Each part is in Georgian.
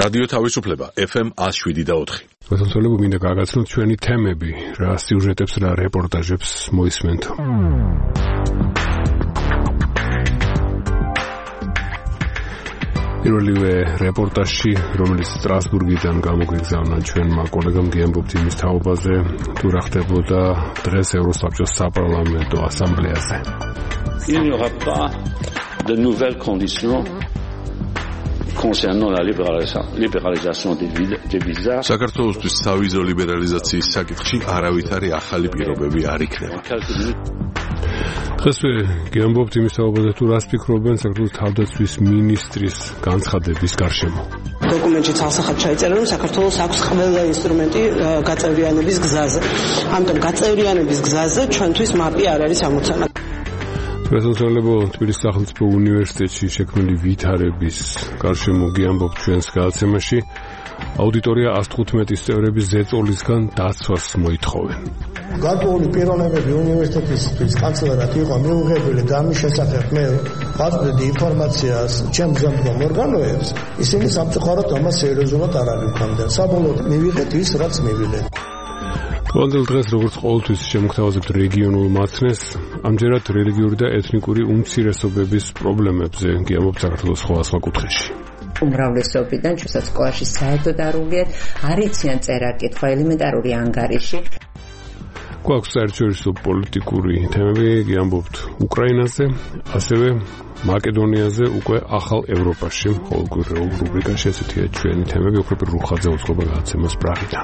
რადიო თავისუფლება FM 107.4. მოსახლეობა მინდა გაგაცნოთ ჩვენი თემები, რა სიუჟეტებს, რა რეპორტაჟებს მოისმენთ. პირველივე რეპორტაჟში, რომელიც სტრასბურგიდან გამოგვიგზავნა ჩვენმა კოლეგამ გიამბობთ იმის თაობაზე, თუ რა ხდებოდა დღეს ევროსაბჭოს საპარლამენტო ასამბლეაზე. Il n'y aura pas de nouvelles conditions concernant la libéralisation des visas. საქართველოსთვის სავიზო ლიბერალიზაციის საკითხში არავითარი ახალი პირობები არ იქნება. დღესვე გიამბობთ იმის თაობაზე, თუ რას ფიქრობენ საქართველოს თავდაცვის მინისტრის განცხადების გარშემო. დოკუმენტში ცალსახად ჩაიწერა, რომ საქართველოს აქვს ყველა ინსტრუმენტი გაწევრიანების გზაზე. ამიტომ გაწევრიანების გზაზე ჩვენთვის მაპი არ არის ამოცანა. მოსახლეობა თბილისის სახელმწიფო უნივერსიტეტში შექმნილი ვითარების გარშემო გიამბობთ ჩვენს გადაცემაში. აუდიტორია 115 წევრების ზეწოლისგან დაცვას მოითხოვენ. გარკვეული პიროვნებები უნივერსიტეტისთვის კანცლერად იყო მიუღებელი და ამის შესახებ მე ვაწვდიდი ინფორმაციას ჩემს გზამდგომ ორგანოებს, ისინი სამწუხაროდ ამას სერიოზულად არ აღიქვამდნენ. საბოლოოდ მივიღეთ ის, რაც მივიღეთ. ყოველ დღეს როგორც ყოველთვის შემოგთავაზებთ რეგიონულ მაცნეს, ამჯერად რელიგიური და ეთნიკური უმცირესობების პრობლემებზე გიამბობთ საქართველოს სხვადასხვა კუთხეში. უმრავლესობიდან ჩვენსაც სკოლაში საერთოდ არ უგიათ, არ იციან წერა-კითხვა, ელემენტარული ანგარიში. გვაქვს საერთაშორისო პოლიტიკური თემები, გიამბობთ უკრაინაზე, ასევე მაკედონიაზე, უკვე ახალ ევროპაში. ყოველგვარ რუბრიკაში ესეთია ჩვენი თემები, ოქროპირ რუხაძე უწყობა გადაცემას პრაღიდან.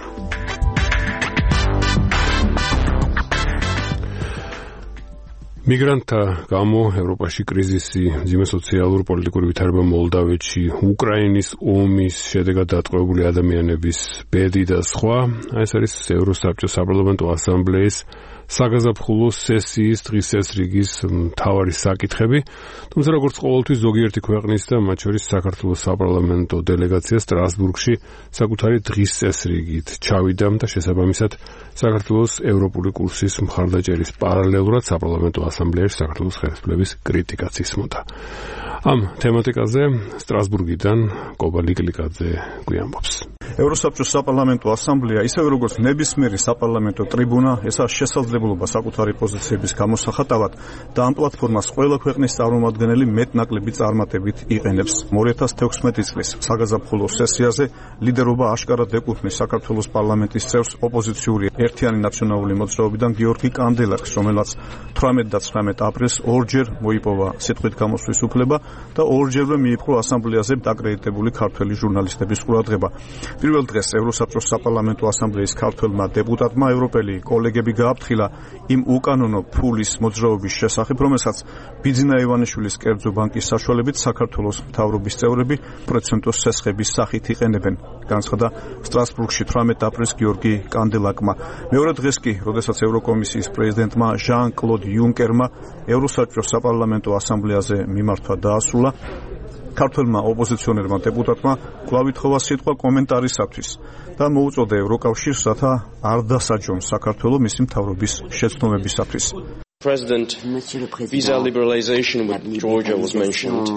მიგრანტთა გამო ევროპაში კრიზისი, მძიმე სოციალურ-პოლიტიკური ვითარება მოლდავეთში, უკრაინის ომის შედეგად დატყვევებული ადამიანების ბედი და სხვა. ეს არის ევროსაბჭოს საპარლამენტო ასამბლეის საგაზაფხულო სესიის დღის წესრიგის მთავარი საკითხები. თუმცა როგორც ყოველთვის ზოგიერთი ქვეყნის და მათ შორის საქართველოს საპარლამენტო დელეგაცია სტრასბურგში საკუთარი დღის წესრიგით ჩავიდა და შესაბამისად საქართველოს ევროპული კურსის მხარდაჭერის პარალელურად საპარლამენტო ასამბლეაში საქართველოს ხელისუფლების კრიტიკაც ისმოდა. ამ თემატიკაზე სტრასბურგიდან კობა ლიკლიკაძე გვიამბობს. ევროსაბჭოს საპარლამენტო ასამბლეა, ისევე როგორც ნებისმიერი საპარლამენტო ტრიბუნა, ესაც შესაძლებლობა საკუთარი პოზიციების გამოსახატავად და ამ პლატფორმას ყველა ქვეყნის წარმომადგენელი მეტნაკლები წარმატებით იყენებს. 2016 წლის საგაზაფხულო სესიაზე ლიდერობა აშკარად ეკუთვნის საქართველოს პარლამენტის წევრს ოპოზიციური ერთიანი ნაციონალური მოძრაობიდან გიორგი კანდელაკს, რომელსაც 18 და 19 აპრილს ორჯერ მოიპოვა სიტყვით გამოსვლის უფლება და ორჯერვე მიიპყრო ასამბლეაზე აკრედიტებული ქართველი ჟურნალისტების ყურადღება. პირველ დღეს ევროსაბჭოს საპარლამენტო ასამბლეის ქართველმა დეპუტატმა ევროპელი კოლეგები გააფრთხილა იმ უკანონო ფულის მოძრაობის შესახებ, რომელსაც ბიძინა ივანიშვილის კერძო ბანკის საშუალებით საქართველოს მთავრობის წევრები პროცენტოს სესხების სახით იყენებენ. განცხადა სტრასბურგში 18 აპრილს გიორგი კანდელაკმა. მეორე დღეს კი, როდესაც ევროკომისიის პრეზიდენტმა ჟან-კლოდ იუნკერმა ევროსაბჭოს საპარლამენტო ასამბლეაზე მიმართვა დაასრულა, ქართველმა ოპოზიციონერმა დეპუტატმა კვლავ ითხოვა სიტყვა კომენტარისათვის და მოუწოდა ევროკავშირს, რათა არ დასაჯონ საქართველო მისი მთავრობის შეცდომებისათვის. President, visa liberalization with Georgia was mentioned.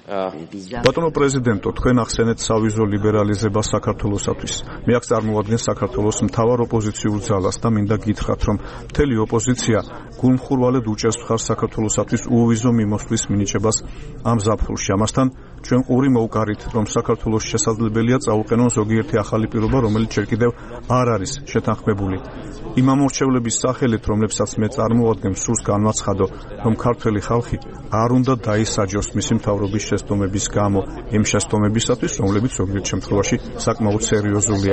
ბატონო პრეზიდენტო, თქვენ ახსენეთ სავიზო ლიბერალიზება საქართველოსათვის. მე აქ წარმოადგენს საქართველოს მთავარ ოპოზიციურ ძალას და მინდა გითხრათ, რომ მთელი ოპოზიცია გულმხურვალედ უჭერს მხარს საქართველოსათვის უვიზო მიმოსვლის მინიჭებას ამ ზაფხულში. ამასთან ჩვენ ყური მოვკარით, რომ საქართველოს შესაძლებელია წაუყენონ ზოგიერთი ახალი პირობა, რომელიც ჯერ კიდევ არ არის შეთანხმებული. იმ ამორჩევლების სახელით, რომლებსაც მე წარმოვადგენ, სურს განვაცხადო, რომ ქართველი ხალხი არ უნდა დაისაჯოს მისი მთავრობის შეცდომების გამო, იმ შეცდომებისათვის, რომლებიც ზოგიერთ შემთხვევაში საკმაოდ სერიოზულია.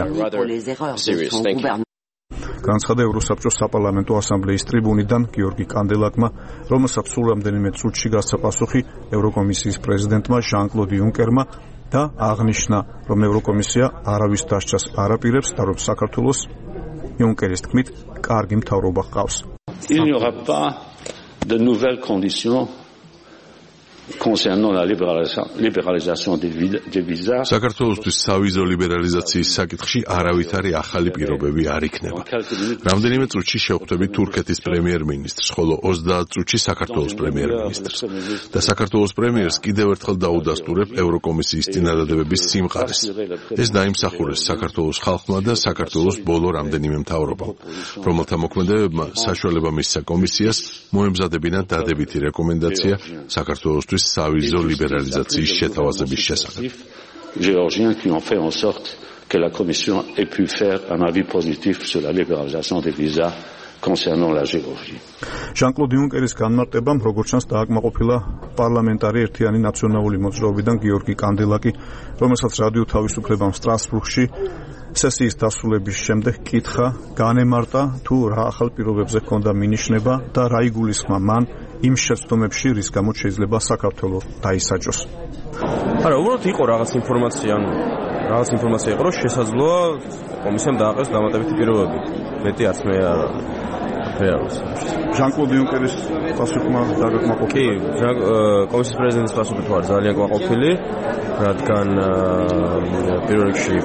განცხადა ევროსაბჭოს საპარლამენტო ასამბლეის ტრიბუნიდან გიორგი კანდელაკმა, რომელსაც სულ რამდენიმე წუთში გასცა პასუხი ევროკომისიის პრეზიდენტმა ჟან-კლოდ იუნკერმა და აღნიშნა, რომ ევროკომისია არავის დასჯას არ აპირებს და რომ საქართველოს იუნკერის თქმით კარგი მთავრობა ჰყავს. Il n'y aura pas de nouvelles conditions concernant la libéralisation des visas. საქართველოსთვის სავიზო ლიბერალიზაციის საკითხში არავითარი ახალი პირობები არ იქნება. რამდენიმე წუთში შევხვდებით თურქეთის პრემიერ-მინისტრს, ხოლო 30 წუთში საქართველოს პრემიერ-მინისტრს. და საქართველოს პრემიერს კიდევ ერთხელ დაუდასტურებ ევროკომისიის წინადადებების სიმყარეს. ეს დაიმსახურეს საქართველოს ხალხმა და საქართველოს ბოლო რამდენიმე მთავრობამ, რომელთა მოქმედებებმა საშუალება მისცა კომისიას მოემზადებინა დადებითი რეკომენდაცია საქართველოსთვის სავიზო ლიბერალიზაციის შეთავაზების შესახებ. Géorgiens qui ont fait en sorte que la Commission ait pu faire un avis positif sur la libéralisation des visas concernant la Géorgie. Jean-Claude Junckeris განმარტებამ როგორც ჩანს დააკმაყოფილა პარლამენტარი ერთიანი ნაციონალური მოძრაობიდან გიორგი კანდელაკი, რომელსაც რადიო თავისუფლებამ სტრასბურგში სესიის დასრულების შემდეგ კითხა განემარტა თუ რა ახალ პირობებზე ჰქონდა მინიშნება და რა იგულისხმა მან იმ შეცდომებში, რის გამოც შეიძლება საქართველო დაისაჯოს. არა, უბრალოდ იყო რაღაც ინფორმაცია იყო, რომ შესაძლოა კომისიამ დააყენოს დამატებითი პირობები. მეტი არც მე არ Jean-Claude Junckeris პასუხმა დაგაკმაყოფილა. კი, კომისიის პრეზიდენტის პასუხი თუ არ ძალიან კმაყოფილი, რადგან პირველ რიგში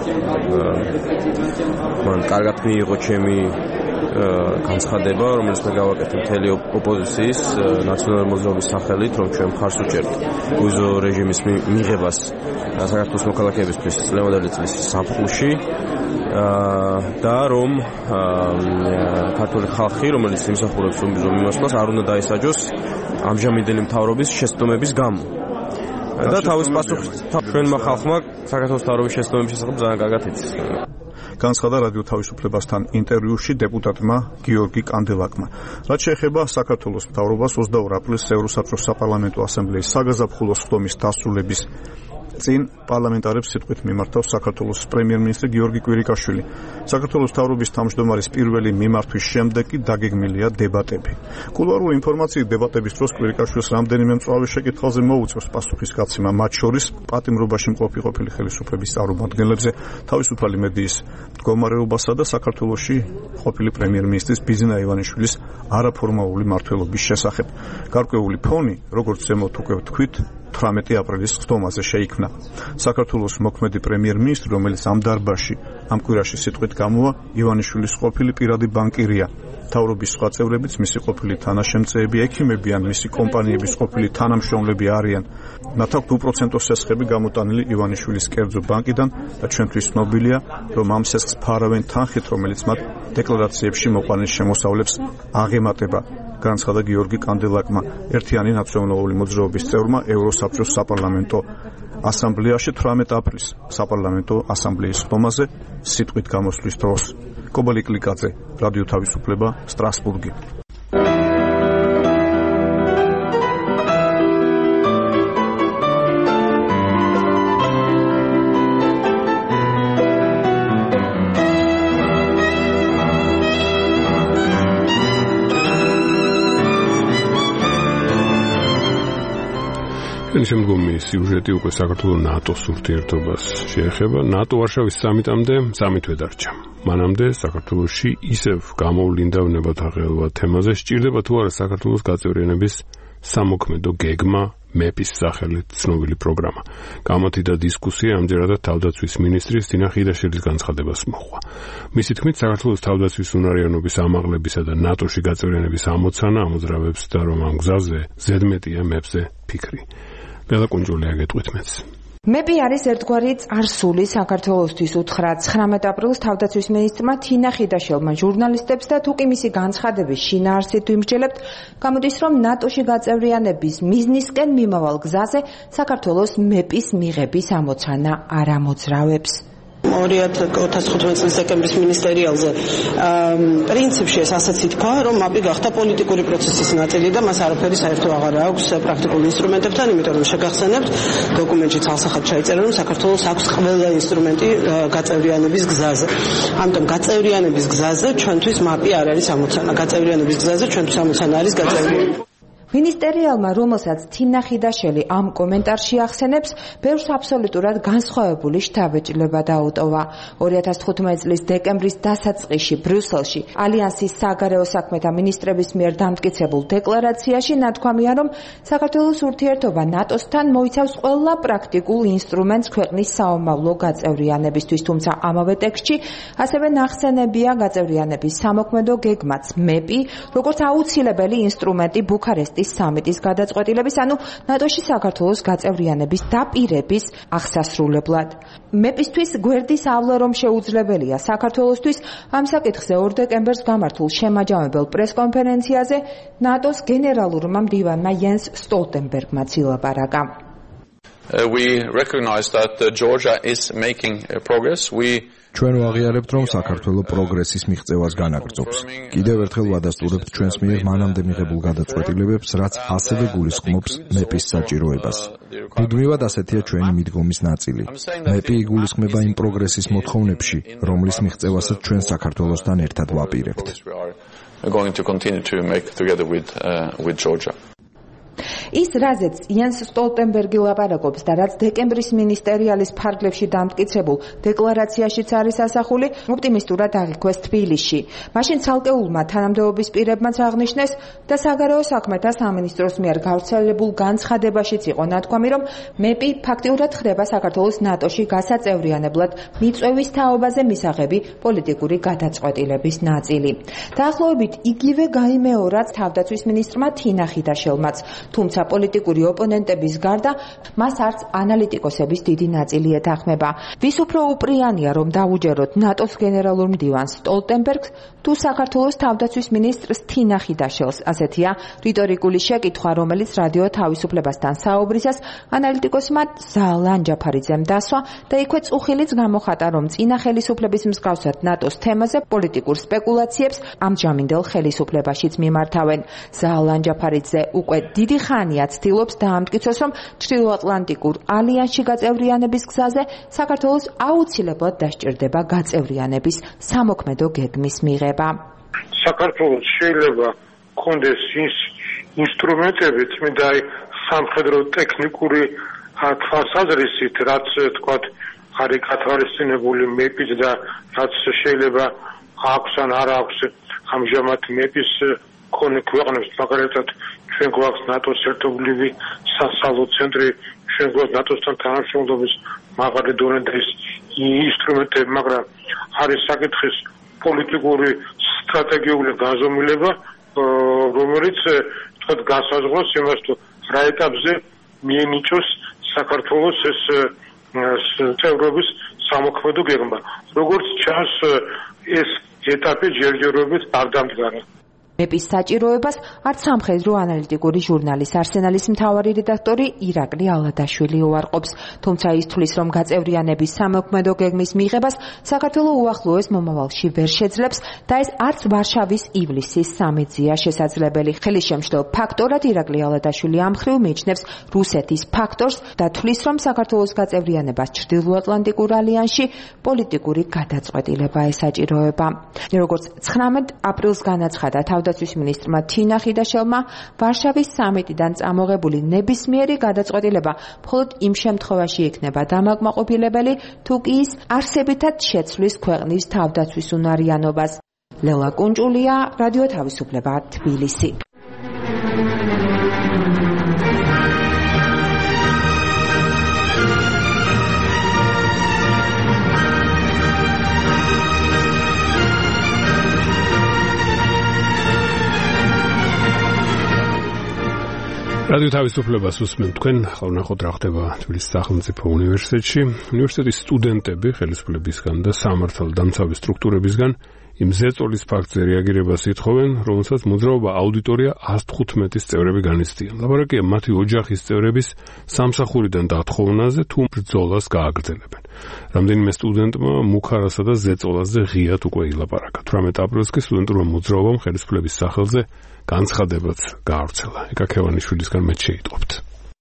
მან კარგად მიიღო ჩემი განცხადება, რომელიც მე გავაკეთე მთელი ოპოზიციის ნაციონალური მოძრაობის სახელით, რომ ჩვენ მხარს ვუჭერთ უვიზო რეჟიმის მიღებას საქართველოს მოქალაქეებისთვის წლევანდელი წლის ზაფხულში და რომ ქართული ხალხი, რომელიც იმსახურებს უვიზო მიმოსვლას, არ უნდა დაისაჯოს ამჟამინდელი მთავრობის შეცდომების გამო. და თავის პასუხს ჩვენმა ხალხმა საქართველოს მთავრობის შეცდომების შესახებ ძალიან კარგად იცის. განცხადა რადიო თავისუფლებასთან ინტერვიუში დეპუტატმა გიორგი კანდელაკმა. რაც შეეხება საქართველოს მთავრობას 22 აპრილს ევროსაბჭოს საპარლამენტო ასამბლეის საგაზაფხულო სხდომის დასრულების წინ პარლამენტარებს სიტყვით მიმართავს საქართველოს პრემიერ-მინისტრი გიორგი კვირიკაშვილი. საქართველოს მთავრობის თავმჯდომარის პირველი მიმართვის შემდეგ კი დაგეგმილია დებატები. კულუარული ინფორმაციით დებატების დროს კვირიკაშვილს რამდენიმე მწვავე შეკითხვაზე მოუწევს პასუხის გაცემა, მათ შორის პატიმრობაში მყოფი ყოფილი ხელისუფლების წარმომადგენლებზე, თავისუფალი მედიის მდგომარეობასა და საქართველოში ყოფილი პრემიერ-მინისტრის ბიზნა ივანიშვილის არაფორმალური მმართველობის შესახებ. გარკვეული ფონი, როგორც ზემოთ უკვე ვთქვით, 18 აპრილის ხდომაზე შეიქმნა. საქართველოს მოქმედი პრემიერ-მინისტრი, რომელიც ამ დარბაზში ამ კვირაში სიტყვით გამოვა, ივანიშვილის ყოფილი პირადი ბანკირია. მთავრობის სხვა წევრებიც მისი ყოფილი თანაშემწეები, ექიმები ან მისი კომპანიების ყოფილი თანამშრომლები არიან. მათ აქვთ უპროცენტო სესხები გამოტანილი ივანიშვილის კერძო ბანკიდან და ჩვენთვის ცნობილია, რომ ამ სესხს ფარავენ თანხით, რომელიც მათ დეკლარაციებში მოყვანილ შემოსავლებს აღემატება. განცხადა გიორგი კანდელაკმა, ერთიანი ნაციონალური მოძრაობის წევრმა ევროსაბჭოს საპარლამენტო ასამბლეაში 18 აპრილს საპარლამენტო ასამბლეის ხდომაზე სიტყვით გამოსვლის დროს. კობალი კლიკაძე, რადიო თავისუფლება, სტრასბურგი. შემდგომი სიუჟეტი უკვე საქართველოს ნატოს ურთიერთობას შეეხება. ნატო ვარშავის სამიტამდე სამითვე დარჩა. მანამდე საქართველოში ისევ გამოვლინდა ნებათაღელვა თემაზე, სჭირდება თუ არა საქართველოს გაწევრიანების სამოქმედო გეგმა, მეპის სახელით ცნობილი პროგრამა. გამართიდა დისკუსია, ამჯერადად თავდაცვის მინისტრის დინა ხიდაშვილის განცხადებას მოჰყვა. მისი თქმით, საქართველოს თავდაცვის უნარიანობის ამაღლებისა და ნატოში გაწევრიანების ამოცანა ამოძრავებს და რომ ამ გზაზე ზედმეტია მეპზე ფიქრი. Bela Kunjulea გეტყვით მეც. მეპი არის ერთგვარი წარსული საქართველოსთვის უთხრა 19 აპრილს თავდაცვის მინისტრმა თინა ხიდაშვილმა ჟურნალისტებს და თუკი მისი განცხადების შინაარსით ვიმსჯელებთ, გამოდის რომ ნატოში გაწევრიანების მიზნისკენ მიმავალ გზაზე საქართველოს მეპის მიღების ამოცანა არ ამოძრავებს. 2015 წლის დეკემბრის მინისტერიალზე პრინციპში ეს ასეც ითქვა, რომ მაპი გახდა პოლიტიკური პროცესის ნაწილი და მას არაფერი საერთო აღარ აქვს პრაქტიკულ ინსტრუმენტებთან, იმიტომ რომ შეგახსენებთ, დოკუმენტში ცალსახად ჩაიწერა, რომ საქართველოს აქვს ყველა ინსტრუმენტი გაწევრიანების გზაზე. ამიტომ გაწევრიანების გზაზე ჩვენთვის მაპი არ არის ამოცანა. გაწევრიანების გზაზე ჩვენთვის ამოცანა არის გაწევრიანება. მინისტერიალმა, რომელსაც თინა ხიდაშელი ამ კომენტარში ახსენებს, ბევრს აბსოლუტურად განსხვავებული შთაბეჭდილება დაუტოვა. 2015 წლის დეკემბრის დასაწყისში ბრიუსელში ალიანსის საგარეო საქმეთა მინისტრების მიერ დამტკიცებულ დეკლარაციაში ნათქვამია, რომ საქართველოს ურთიერთობა ნატოსთან მოიცავს ყველა პრაქტიკულ ინსტრუმენტს ქვეყნის საომავლო გაწევრიანებისთვის, თუმცა ამავე ტექსტში ასევე ნახსენებია გაწევრიანების სამოქმედო გეგმაც MEP-ი, როგორც აუცილებელი ინსტრუმენტი ბუქარესტის სამიტის გადაწყვეტილების, ანუ ნატოში საქართველოს გაწევრიანების დაპირების აღსასრულებლად. MEP-ისთვის გვერდის ავლა რომ შეუძლებელია საქართველოსთვის, ამ საკითხზე 2 დეკემბერს გამართულ შემაჯამებელ პრესკონფერენციაზე ნატოს გენერალურმა მდივანმა Jens Stoltenbergმა ილაპარაკა. We recognize that Georgia is making progress. ჩვენ ვაღიარებთ, რომ საქართველოს პროგრესის მიღწევას განაგრძობს. კიდევ ერთხელ ვადასტურებთ ჩვენს მიერ მანამდე მიღებულ გადაწყვეტილებებს, რაც ასევე გულისხმობს MEP-ის საჭიროებას. მუდმივად ასეთია ჩვენი მიდგომის ნაწილი. MEP-ი იგულისხმება იმ პროგრესის მოთხოვნებში, რომლის მიღწევასაც ჩვენ საქართველოსთან ერთად ვაპირებთ. ის რაზეც Jens Stoltenberg ლაპარაკობს და რაც დეკემბრის მინისტერიალის ფარგლებში დამტკიცებულ დეკლარაციაშიც არის ასახული, ოპტიმისტურად აღიქვეს თბილისში. მაშინ ცალკეულმა თანამდებობის პირებმაც აღნიშნეს და საგარეო საქმეთა სამინისტროს მიერ გავრცელებულ განცხადებაშიც იყო ნათქვამი, რომ MEP-ი ფაქტიურად ხდება საქართველოს ნატოში გასაწევრიანებლად მიწვევის თაობაზე მისაღები პოლიტიკური გადაწყვეტილების ნაწილი. დაახლოებით იგივე გაიმეორა თავდაცვის მინისტრმა თინა ხიდაშელმაც, თუმცა პოლიტიკური ოპონენტების გარდა მას არც ანალიტიკოსების დიდი ნაწილი ეთანხმება. ვის უფრო უპრიანია, რომ დაუჯეროთ ნატოს გენერალურ მდივანს სტოლტენბერგს თუ საქართველოს თავდაცვის მინისტრს თინა ხიდაშელს? ასეთია რიტორიკული შეკითხვა, რომელიც რადიო თავისუფლებასთან საუბრისას ანალიტიკოსმა ზალან ჯაფარიძემ დასვა და იქვე წუხილიც გამოხატა, რომ წინა ხელისუფლების მსგავსად ნატოს თემაზე პოლიტიკურ სპეკულაციებს ამჯამინდელ ხელისუფლებაშიც მიმართავენ. ზალან ჯაფარიძე უკვე დიდი ხანია ცდილობს დაამტკიცოს, რომ ჩრდილოატლანტიკურ ალიანსში გაწევრიანების გზაზე საქართველოს აუცილებლად დასჭირდება გაწევრიანების სამოქმედო გეგმის მიღება. საქართველოს შეიძლება კონდეს ინსტრუმენტები, წმინდა სამხედრო ტექნიკური თვალსაზრისით, რაც თქვათ არის გათვალისწინებული MEP-ით და რაც შეიძლება აქვს ან არ აქვს ამჟამად MEP-ის კონე ქვეყნებს, მაგალითად ჩვენ გვაქვს ნატოს ერთობლივი სასალო ცენტრი, ჩვენ გვაქვს ნატოსთან თანამშრომლობის მაღალი დონე და ის ინსტრუმენტები, მაგრამ არის საკითხის პოლიტიკური სტრატეგიული განზომილება, რომელიც თქვათ განსაზღვროს იმას, თუ რა ეტაპზე მიენიჭოს საქართველოს ეს წევრობის სამოქმედო გეგმა. როგორც ჩანს, ეს ეტაპი ჯერჯერობით არ დამდგარა. MEP-ის საჭიროებას არც სამხედრო ანალიტიკური ჟურნალის არსენალის მთავარი რედაქტორი ირაკლი ალადაშვილი უარყოფს, თუმცა ის თვლის, რომ გაწევრიანების სამოქმედო გეგმის მიღებას საქართველოს უახლოეს მომავალში ვერ შეძლებს და ეს არც ვარშავის ივლისის სამიტზეა შესაძლებელი. ხელისშემშლელ ფაქტორად ირაკლი ალადაშვილი ამ მხრივ მიიჩნევს რუსეთის ფაქტორს და თვლის, რომ საქართველოს გაწევრიანებას ჩრდილოატლანტიკურ ალიანსში პოლიტიკური გადაწყვეტილება ესაჭიროება. როგორც 19 აპრილს განაცხადა თავდაცვის მინისტრმა თინა ხიდაშელმა, ვარშავის სამიტიდან წამოღებული ნებისმიერი გადაწყვეტილება მხოლოდ იმ შემთხვევაში იქნება დამაკმაყოფილებელი, თუ კი ის არსებითად შეცვლის ქვეყნის თავდაცვის უნარიანობას. ლელა კუნჭულია, რადიო თავისუფლება, თბილისი. რადიო თავისუფლებას უსმენთ თქვენ, ხალხნახოთ რა ხდება თბილისის სახელმწიფო უნივერსიტეტში. უნივერსიტეტის სტუდენტები ხელისუფლებისგან და სამართალდამცავი სტრუქტურებისგან იმ ზეწოლის ფაქტზე რეაგირებას ითხოვენ, რომელსაც მოძრაობა აუდიტორია 115-ის წევრები განიცდიან. ლაპარაკია მათი ოჯახის წევრების სამსახურიდან დათხოვნაზე თუ ბრძოლას გააგრძელებენ. რამდენიმე სტუდენტმა მუქარასა და ზეწოლაზე ღიად უკვე ილაპარაკა. 18 აპრილს კი სტუდენტურმა მოძრაობამ ხელისუფლების სახელზე განცხადებაც გაავრცელა. ეკა ქევანიშვილისგან მეც შეიტყობთ.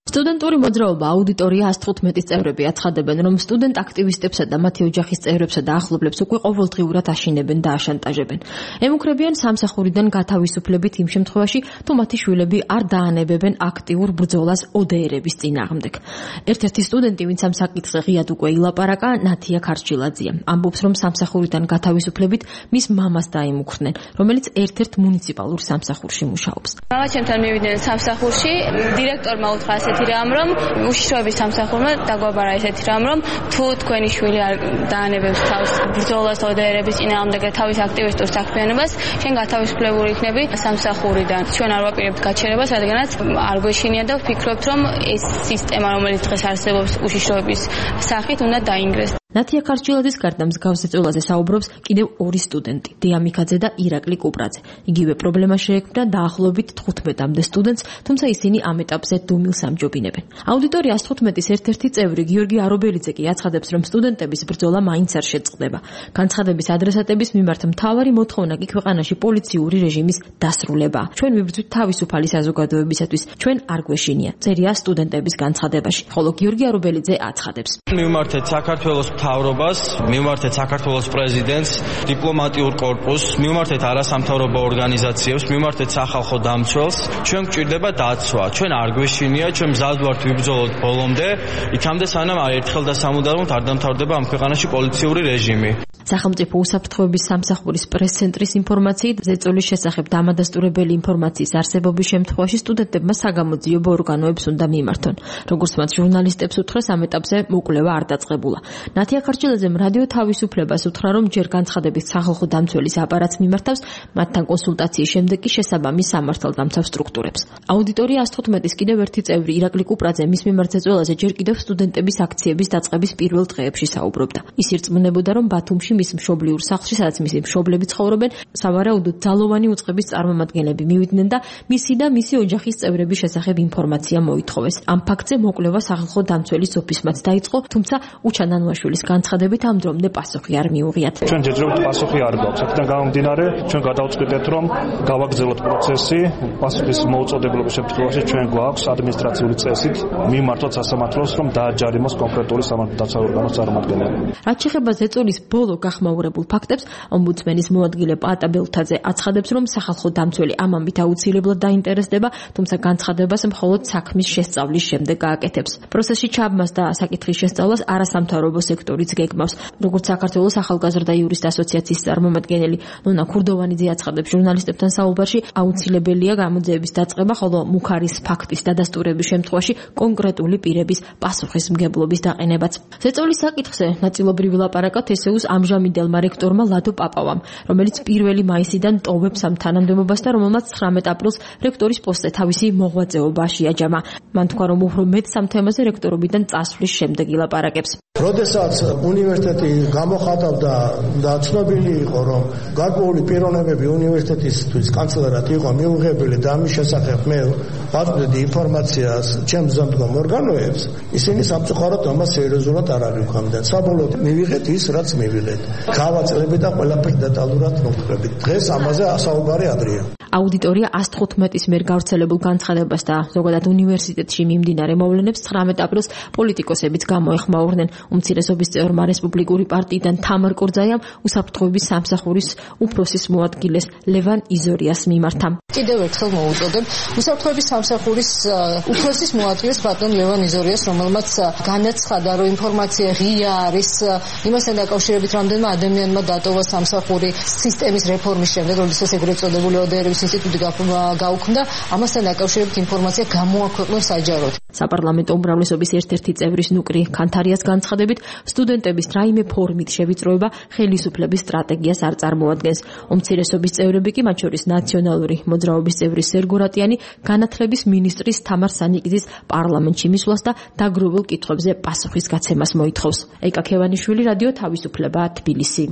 სტუდენტური მოძრაობა აუდიტორია 115-ის წევრები აცხადებენ, რომ სტუდენტ აქტივისტებსა და მათი ოჯახის წევრებსა და ახლობლებს უკვე ყოველდღიურად აშინებენ და აშანტაჟებენ. ემუქრებიან სამსახურიდან გათავისუფლებით იმ შემთხვევაში, თუ მათი შვილები არ დაანებებენ აქტიურ ბრძოლას ODR-ების წინააღმდეგ. ერთ-ერთი სტუდენტი, ვინც ამ საკითხზე ღიად უკვე ილაპარაკა, ნათია ქარჩილაძეა. ამბობს, რომ სამსახურიდან გათავისუფლებით მის მამას დაიმუქრნენ, რომელიც ერთ-ერთ მუნიციპალურ სამსახურში მუშაობს. მამა ჩემთან მივიდნენ სამსახურში, დირექტორმა უთხრა ესეთი რამ, რომ უშიშროების სამსახურმა დაგვაბარა ესეთი რამ, რომ თუ თქვენი შვილი არ დაანებებს თავს ბრძოლას ODR-ების წინააღმდეგ და თავის აქტივისტურ საქმიანობას, შენ გათავისუფლებული იქნები სამსახურიდან. ჩვენ არ ვაპირებთ გაჩერებას, რადგანაც არ გვეშინია და ვფიქრობთ, რომ ეს სისტემა, რომელიც დღეს არსებობს უშიშროების სახით, უნდა დაინგრეს. ნათია ქარჩილაძის გარდა მსგავს ზეწოლაზე საუბრობს კიდევ ორი სტუდენტი, დია მიქაძე და ირაკლი კუპრაძე. იგივე პრობლემა შეექმნა დაახლოებით 15-მდე სტუდენტს, თუმცა ისინი ამ ეტაპზე დუმილს ამჯობინებენ. აუდიტორია 115-ის ერთ-ერთი წევრი გიორგი არობელიძე კი აცხადებს, რომ სტუდენტების ბრძოლა მაინც არ შეწყდება. განცხადების ადრესატების მიმართ მთავარი მოთხოვნა კი ქვეყანაში პოლიციური რეჟიმის დასრულებაა. ჩვენ ვიბრძვით თავისუფალი საზოგადოებისათვის, ჩვენ არ გვეშინია. წერია სტუდენტების განცხადებაში, ხოლო გიორგი არობელიძე აცხადებს. მივმართეთ საქართველოს მთავრობას, მივმართეთ საქართველოს პრეზიდენტს, დიპლომატიურ კორპუსს, მივმართეთ არასამთავრობო ორგანიზაციებს, მივმართეთ სახალხო დამცველს. ჩვენ გვჭირდება დაცვა. ჩვენ არ გვეშინია, ჩვენ მზად ვართ ვიბრძოლოთ ბოლომდე, იქამდე სანამ ერთხელ და სამუდამოდ არ დამთავრდება ამ ქვეყანაში პოლიციური რეჟიმი. სახელმწიფო უსაფრთხოების სამსახურის პრეს-ცენტრის ინფორმაციით, ზეწოლის შესახებ დამადასტურებელი ინფორმაციის არსებობის შემთხვევაში სტუდენტებმა საგამოძიებო ორგანოებს უნდა მიმართონ. როგორც მათ ჟურნალისტებს უთხრეს, ამ ეტაპზე მოკვლევა არ დაწყებულა. ნათია ქარჩილაძემ რადიო თავისუფლებას უთხრა, რომ ჯერ განცხადების სახალხო დამცველის აპარატს მიმართავს, მათთან კონსულტაციის შემდეგ კი შესაბამის სამართალდამცავ სტრუქტურებს. აუდიტორია 115-ის კიდევ ერთი წევრი ირაკლი კუპრაძე მის მიმართ ზეწოლაზე ჯერ კიდევ სტუდენტების აქციების დაწყების პირველ დღეებში საუბრობდა. ის ირწმუნებოდა, რომ ბათუმში მის მშობლიურ სახლში, სადაც მისი მშობლები ცხოვრობენ, სავარაუდოდ ძალოვანი უწყების წარმომადგენლები მივიდნენ და მისი და მისი ოჯახის წევრების შესახებ ინფორმაცია მოითხოვეს. ამ ფაქტზე მოკვლევა სახალხო დამცველის ოფისმაც დაიწყო, თუმცა უჩანანუაშვილის განცხადებით ამ დრომდე პასუხი არ მიუღიათ. ჩვენ ჯერჯერობით პასუხი არ გვაქვს. აქედან გამომდინარე, ჩვენ გადავწყვიტეთ, რომ გავაგრძელოთ პროცესი. პასუხის მოუწოდებლობის შემთხვევაში ჩვენ გვაქვს ადმინისტრაციული წესით მიმართოთ სასამართლოს, რომ დააჯარიმოს კონკრეტული სამართალდამცავ ორგანოს წარმომადგენელი. რაც შეეხება ზეწოლის ბოლო გახმაურებულ ფაქტებს, ომბუდსმენის მოადგილე პაატა ბელთაძე აცხადებს, რომ სახალხო დამცველი ამ ამბით აუცილებლად დაინტერესდება, თუმცა განცხადებას მხოლოდ საქმის შესწავლის შემდეგ გააკეთებს. პროცესში ჩაბმას და საკითხის შესწავლას არასამთავრობო სექტორიც გეგმავს. როგორც საქართველოს ახალგაზრდა იურისტ ასოციაციის წარმომადგენელი ნონა ქურდოვანიძე აცხადებს, ჟურნალისტებთან საუბარში აუცილებელია გამოძიების დაწყება, ხოლო მუქარის ფაქტის დადასტურების შემთხვევაში კონკრეტული პირების პასუხისმგებლობის დაყენებაც. ზეწოლის საკითხზე ნაწილობრივ ლაპარაკა თესეუს ამჟამინდელმა რექტორმა ლადო პაპავამ, რომელიც 1 მაისიდან ტოვებს ამ თანამდებობას და რომელმაც 19 აპრილს რექტორის პოსტზე თავისი მოღვაწეობა შეაჯამა. მან თქვა, რომ უფრო მეტ სამ თემაზე რექტორობიდან წასვლის შემდეგ ილაპარაკებს. როდესაც უნივერსიტეტი გამოხატავდა და ცნობილი იყო, რომ გარკვეული პიროვნებები უნივერსიტეტისთვის კანცლერად იყო მიუღებელი და ამის შესახებ მე ვაწვდიდი ინფორმაციას ჩემს ზემდგომ ორგანოებს, ისინი სამწუხაროდ ამას სერიოზულად არ აღიქვამდნენ. საბოლოოდ მივიღეთ ის, რაც მივიღეთ. გავაძლებით და ყველაფერს დეტალურად მოვხდებით. დღეს ამაზე საუბარი ადრეა. აუდიტორია 115-ის მიერ გავრცელებულ განცხადებას და ზოგადად უნივერსიტეტში მიმდინარე მოვლენებს 19 აპრილს პოლიტიკოსებიც გამოეხმაურნენ. უმცირესობის წევრმა რესპუბლიკური პარტიიდან თამარ კორძაიამ უსაფრთხოების სამსახურის უფროსის მოადგილეს ლევან იზორიას მიმართა. კიდევ ერთხელ მოუწოდებ უსაფრთხოების სამსახურის უფროსის მოადგილეს ბატონ ლევან იზორიას, რომელმაც განაცხადა, რომ ინფორმაცია ღია არის იმასთან დაკავშირებით, რამდენმა ადამიანმა დატოვა სამსახური სისტემის რეფორმის შემდეგ, როდესაც ეგრეთ წოდებული ODR-ების ინსტიტუტი გაუქმდა, ამასთან დაკავშირებით ინფორმაცია გამოაქვეყნეს საჯაროდ. საპარლამენტო უმრავლესობის ერთ-ერთი წევრის ნუკრი ქანთარიას განცხადებით, სტუდენტების რაიმე ფორმით შევიწროება ხელისუფლების სტრატეგიას არ წარმოადგენს. უმცირესობის წევრები კი, მათ შორის ნაციონალური მოძრაობის წევრი სერგო რატიანი, განათლების მინისტრის თამარ სანიკიძის პარლამენტში მისვლას და დაგროვილ კითხვებზე პასუხის გაცემას მოითხოვს. ეკა ქევანიშვილი, რადიო თავისუფლება, თბილისი.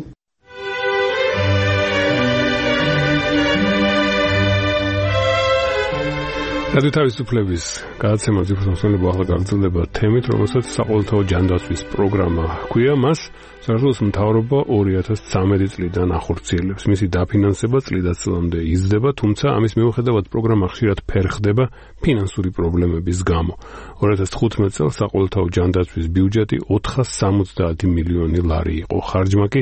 რადიო თავისუფლების გადაცემა ძირითადად ახლა გაგრძელდება თემით, რომელსაც საყოველთაო ჯანდაცვის პროგრამა ჰქვია. მას საქართველოს მთავრობა 2013 წლიდან ახორციელებს. მისი დაფინანსება წლიდან წლამდე იზრდება, თუმცა ამის მიუხედავად პროგრამა ხშირად ფერხდება ფინანსური პრობლემების გამო. 2015 წელს საყოველთაო ჯანდაცვის ბიუჯეტი 470 მილიონი ლარი იყო, ხარჯმა კი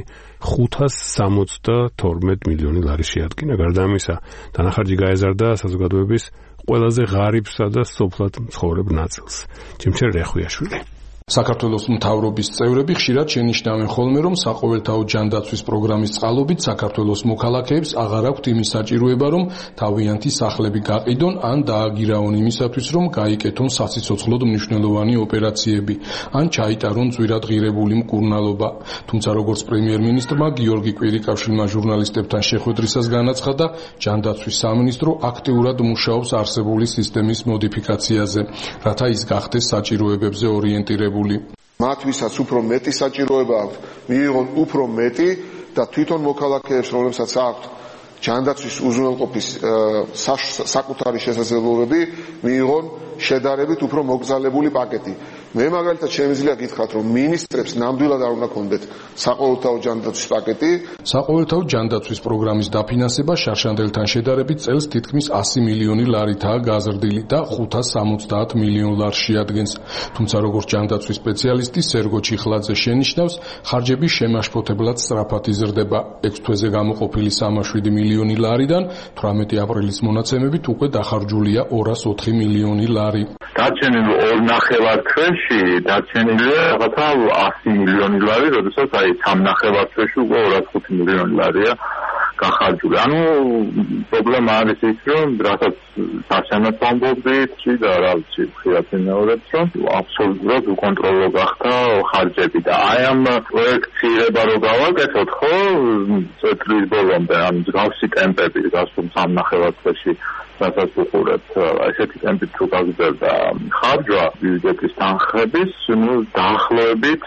572 მილიონი ლარი შეადგინა. გარდა ამისა, დანახარჯი გაეზარდა საზოგადოების ყველაზე ღარიბსა და სოფლად მცხოვრებ ნაწილს. ჯიმშერ რეხვიაშვილი. საქართველოს მთავრობის წევრები ხშირად შენიშნავენ ხოლმე, რომ საყოველთაო ჯანდაცვის პროგრამის წყალობით საქართველოს მოქალაქეებს აღარ აქვთ იმის საჭიროება, რომ თავიანთი სახლები გაყიდონ ან დააგირაონ იმისათვის, რომ გაიკეთონ სასიცოცხლოდ მნიშვნელოვანი ოპერაციები, ან ჩაიტარონ ძვირად ღირებული მკურნალობა. თუმცა როგორც პრემიერ-მინისტრმა გიორგი კვირიკაშვილმა ჟურნალისტებთან შეხვედრისას განაცხადა, ჯანდაცვის სამინისტრო აქტიურად მუშაობს არსებული სისტემის მოდიფიკაციაზე, რათა ის გახდეს საჭიროებებზე ორიენტირებული. მათ ვისაც უფრო მეტი საჭიროება აქვთ, მიიღონ უფრო მეტი და თვითონ მოქალაქეებს, რომლებსაც აქვთ ჯანდაცვის უზრუნველყოფის საკუთარი შესაძლებლობები, მიიღონ შედარებით უფრო მოგზალებული პაკეტი. მე მაგალითად შემიძლია გითხრათ, რომ მინისტრებს ნამდვილად არ უნდა კონდეთ საყოველთაო ჯანდაცვის პაკეტი. საყოველთაო ჯანდაცვის პროგრამის დაფინანსება შარშანდელთან შედარებით წელს თითქმის 100 მილიონი ლარითაა გაზრდილი და 570 მილიონ ლარს შეადგენს. თუმცა როგორც ჯანდაცვის სპეციალისტი სერგო ჩიხლაძე შენიშნავს, ხარჯები შემაშფოთებლად სწრაფად იზრდება. 6 თვეზე გამოყოფილი 37 მილიონი ლარიდან 18 აპრილის მონაცემებით უკვე დახარჯულია 204 მილიონი ლარი. დარჩენილი 2.5 თვეში დარჩენილია რაღაცა 100 მილიონი ლარი, როდესაც აი 3.5 თვეში უკვე 205 მილიონი ლარია გახარჯული. ანუ პრობლემა არის ის, რომ რასაც საშანად ვამბობდით და რა ვიცი, ხშირად ვიმეორებთ, რომ აბსოლუტურად უკონტროლო გახდა ხარჯები და აი ამ პროექტირება რო გავაკეთოთ, ხო, წლის ბოლომდე ამ მსგავსი ტემპები, გასულ 3.5 თვეში რასაც ვუყურებთ, ესეთი ტემპით თუ გაგრძელდა ხარჯვა ბიუჯეტის თანხების, დაახლოებით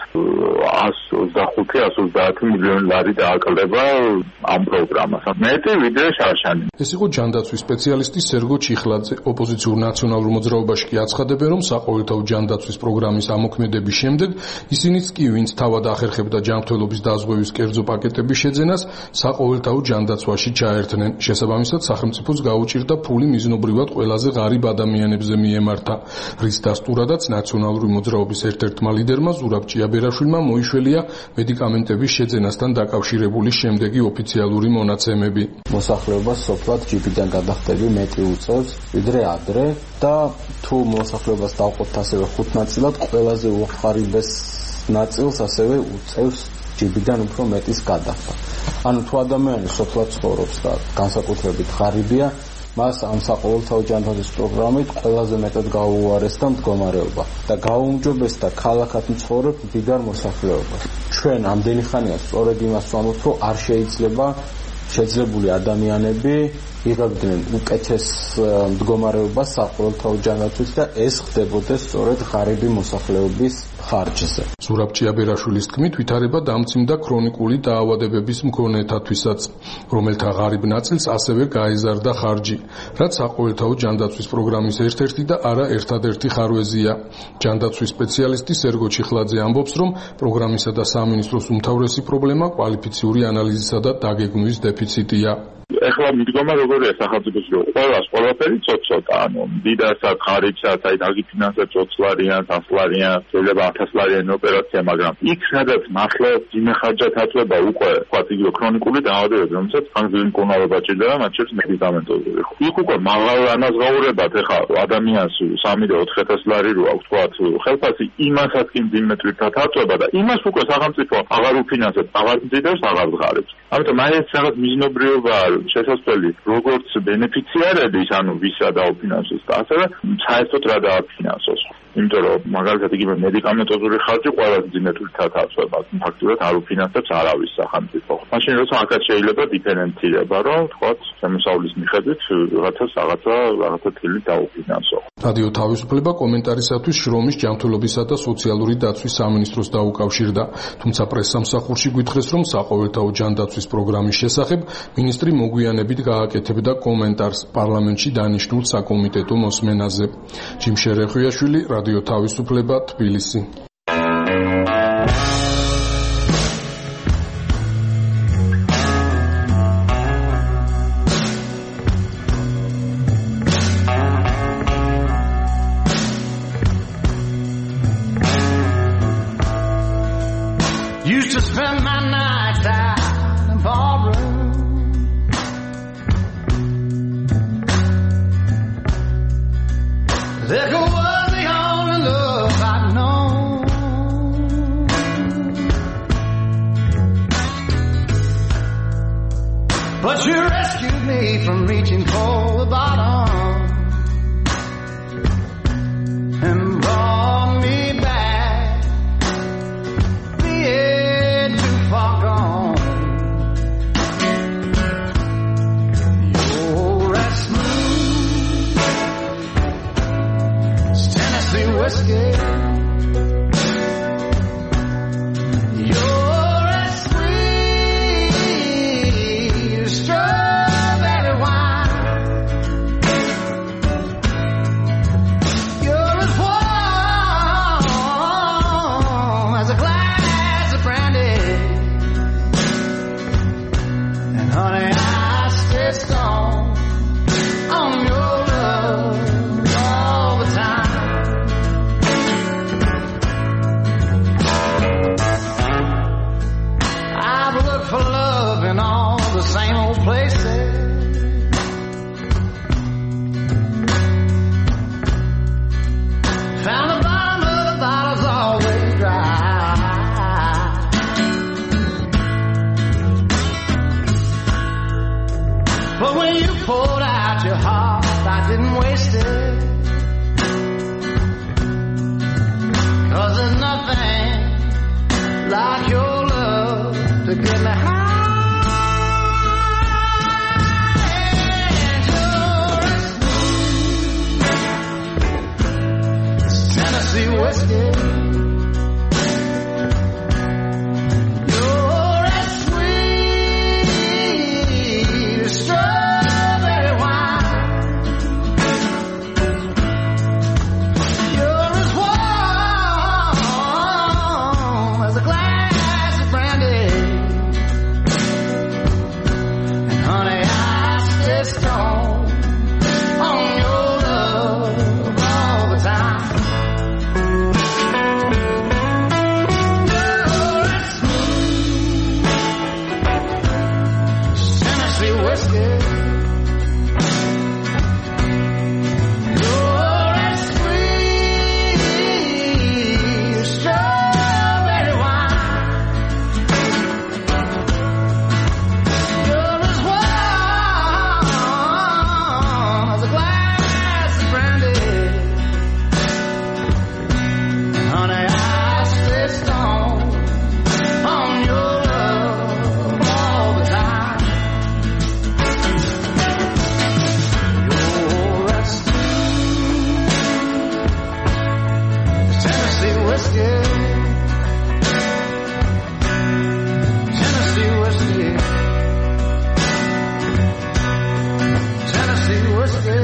125-130 მილიონი ლარი დააკლდება ამ პროგრამას. მეტი ვიდრე შარშანი. ეს იყო ჯანდაცვის სპეციალისტი სერგო ჩიხლაძე. ოპოზიციურ ნაციონალურ მოძრაობაში კი აცხადებენ, რომ საყოველთაო ჯანდაცვის პროგრამის ამოქმედების შემდეგ ისინიც კი, ვინც თავად ახერხებდა ჯანმრთელობის დაზღვევის კერძო პაკეტების შეძენას, საყოველთაო ჯანდაცვაში ჩაერთნენ. შესაბამისად, სახელმწიფოს გაუჭირდა ფული მიზნობრივად ყველაზე ღარიბ ადამიანებზე მიემართა, რის დასტურადაც ნაციონალური მოძრაობის ერთ-ერთმა ლიდერმა ზურაბ ჭიაბერაშვილმა მოიშველია მედიკამენტების შეძენასთან დაკავშირებული შემდეგი ოფიციალური მონაცემები. მოსახლეობას სოფლად ჯიპიდან გადახდები მეტი უწევს ვიდრე ადრე და თუ მოსახლეობას დავყოფთ ასევე 5 ნაწილად, ყველაზე უხარიბეს ნაწილს ასევე უწევს ჯიბიდან უფრო მეტის გადახდა. ანუ თუ ადამიანი სოფლად ცხოვრობს და განსაკუთრებით ღარიბია, მას ამ საყოველთაო ჯანდაცვის პროგრამით ყველაზე მეტად გაუუარესდა მდგომარეობა და გაუმჯობესდა ქალაქად მცხოვრებ მდიდარ მოსახლეობას. ჩვენ ამდენი ხანია სწორედ იმას ვამბობთ, რომ არ შეიძლება შეძლებული ადამიანები იღებდნენ უკეთეს მდგომარეობას საყოველთაო ჯანდაცვით და ეს ხდებოდეს სწორედ ღარიბი მოსახლეობის ხარჯზე. ზურაბ ჭიაბერაშვილის თქმით, ვითარება დამცინდა ქრონიკული დაავადებების მქონეთათვისაც, რომელთა ღარიბ ნაწილს ასევე გაეზარდა ხარჯი, რაც საყოველთაო ჯანდაცვის პროგრამის ერთ-ერთი და არა ერთადერთი ხარვეზია. ჯანდაცვის სპეციალისტი სერგო ჩიხლაძე ამბობს, რომ პროგრამისა და სამინისტროს უმთავრესი პრობლემა კვალიფიციური ანალიზისა და დაგეგმვის დეფიციტია. ეხლა მიდგომა როგორია სახელმწიფოს, რომ ყველაფერი ცოტ-ცოტა, ანუ დიდასაც, ღარიბსაც, აი დაგიფინანსებს 20 ლარიან, 100 ლარიან, შეიძლება 1000 ლარიანი ოპერაცია, მაგრამ იქ სადაც მართლა ძიმე ხარჯად აწვება უკვე, თქვათ იგივე ქრონიკული დაავადებები, რომელსაც ხანგრძლივი მკურნალობა ჭირდება, მათ შორის მედიკამენტოზი. იქ უკვე მაღალ ანაზღაურებად ეხლა ადამიანს 3 და 4000 ლარი რო აქვს, თქვათ ხელფასი, იმასაც კი ძიმე თვით აწვება და იმას უკვე სახელმწიფო აღარ უფინანსებს, აღარ მძიდავს, აღარ ღარიბს. ამიტომ აი ეს რაღაც მიზნობრიობა შესაძლებელი როგორც ბენეფიციარების, ანუ ვისა დაუფინანსოს და ასევე საერთოდ რა დააფინანსოს. იმიტომ რომ მაგალითად იგივე მედიკამენტოზური ხარჯი ყველაზე ძიმე თვითად აწვება, ფაქტურად არ უფინანსებს არავის სახელმწიფო. მაშინ როცა აქაც შეიძლება დიფერენცირება, რომ თქვათ შემოსავლის მიხედვით რაღაცა თილი დაუფინანსო. რადიო თავისუფლება კომენტარისათვის შრომის ჯანმრთელობისა და სოციალური დაცვის სამინისტროს დაუკავშირდა, თუმცა პრესსამსახურში გვითხრეს, რომ საყოველთაო ჯანდაცვის პროგრამის შესახებ მინისტრი მოგვიანებით გააკეთებდა კომენტარს პარლამენტში დანიშნულ საკომიტეტო მოსმენაზე. ჯიმშერ რეხვიაშვილი, რადიო თავისუფლება, თბილისი. Echo was the only love I'd known. But you rescued me from reaching for the bottom and brought me back, being too far gone. You're as smooth as Tennessee whiskey. You're as sweet as strawberry wine. You're as warm as a glass of brandy. And honey, I stay strong on your love all the time. I've looked for love in all the same old places. Found the bottom of the bottle's always dry. But when you poured out your heart, I didn't waste it. 'Cause there's nothing like your love to get me high. And you're as smooth as Tennessee whiskey. You're as sweet as strawberry wine. You're as warm as a glass of brandy. And honey, I stay strong on your love all the time. You're as smooth as Tennessee whiskey. You're as sweet as strawberry wine. You're as warm as a glass of brandy. And honey, I stay strong on your love all the time. You're as smooth as Tennessee whiskey. Tennessee whiskey. Tennessee whiskey.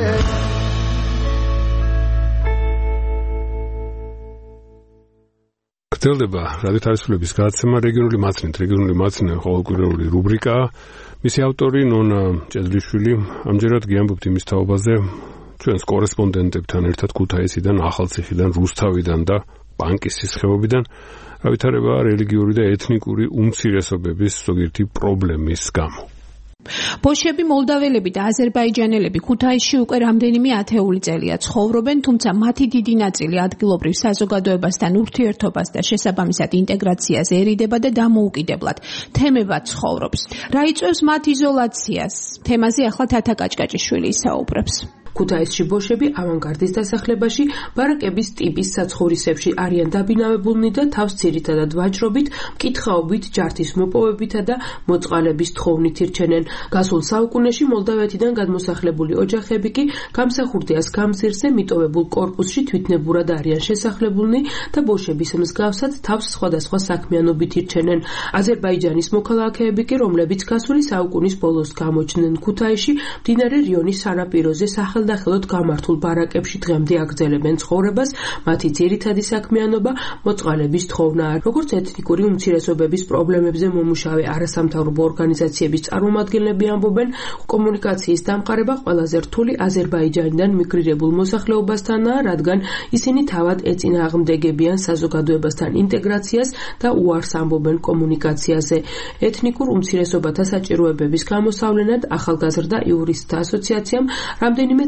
გრძელდება რადიო თავისუფლების გადაცემა რეგიონული მაცნით. რეგიონული მაცნე ყოველკვირეული რუბრიკაა. მისი ავტორი ნონა ჭედლიშვილი. ამჯერად გიამბობთ იმის თაობაზე ჩვენს კორესპონდენტებთან ერთად ქუთაისიდან, ახალციხიდან, რუსთავიდან და პანკისის ხეობიდან რა ვითარებაა რელიგიური და ეთნიკური უმცირესობების ზოგიერთი პრობლემის გამო. ბოშები, მოლდაველები და აზერბაიჯანელები ქუთაისში უკვე რამდენიმე ათეული წელია ცხოვრობენ, თუმცა მათი დიდი ნაწილი ადგილობრივ საზოგადოებასთან ურთიერთობას და შესაბამისად ინტეგრაციას ერიდება და დამოუკიდებლად თემებად ცხოვრობს. რა იწვევს მათ იზოლაციას? თემაზე ახლა თათა კაჭკაჭიშვილი ისაუბრებს. ქუთაისში ბოშები ავანგარდის დასახლებაში, ბარაკების ტიპის საცხოვრისებში არიან დაბინავებულნი და თავს ძირითადად ვაჭრობით, მკითხაობით, ჯართის მოპოვებითა და მოწყალების თხოვნით ირჩენენ. გასულ საუკუნეში მოლდავეთიდან გადმოსახლებული ოჯახები კი გამსახურდიას გამზირზე მიტოვებულ კორპუსში თვითნებურად არიან შესახლებულნი და ბოშების მსგავსად თავს სხვადასხვა საქმიანობით ირჩენენ. აზერბაიჯანის მოქალაქეები კი, რომლებიც გასული საუკუნის ბოლოს გამოჩნდნენ ქუთაისში, მდინარე რიონის სანაპიროზე სახელდახელოდ გამართულ ბარაკებში დღემდე აგრძელებენ ცხოვრებას, მათი ძირითადი საქმიანობა მოწყალების თხოვნა. როგორც ეთნიკური უმცირესობების პრობლემებზე მომუშავე არასამთავრობო ორგანიზაციების წარმომადგენლები ამბობენ, კომუნიკაციის დამყარება ყველაზე რთული აზერბაიჯანიდან მიგრირებულ მოსახლეობასთანაა, რადგან ისინი თავად ეწინააღმდეგებიან საზოგადოებასთან ინტეგრაციას და უარს ამბობენ კომუნიკაციაზე. ეთნიკურ უმცირესობათა საჭიროებების გამოსავლენად ახალგაზრდა იურისტთა ასოციაციამ რამდენიმე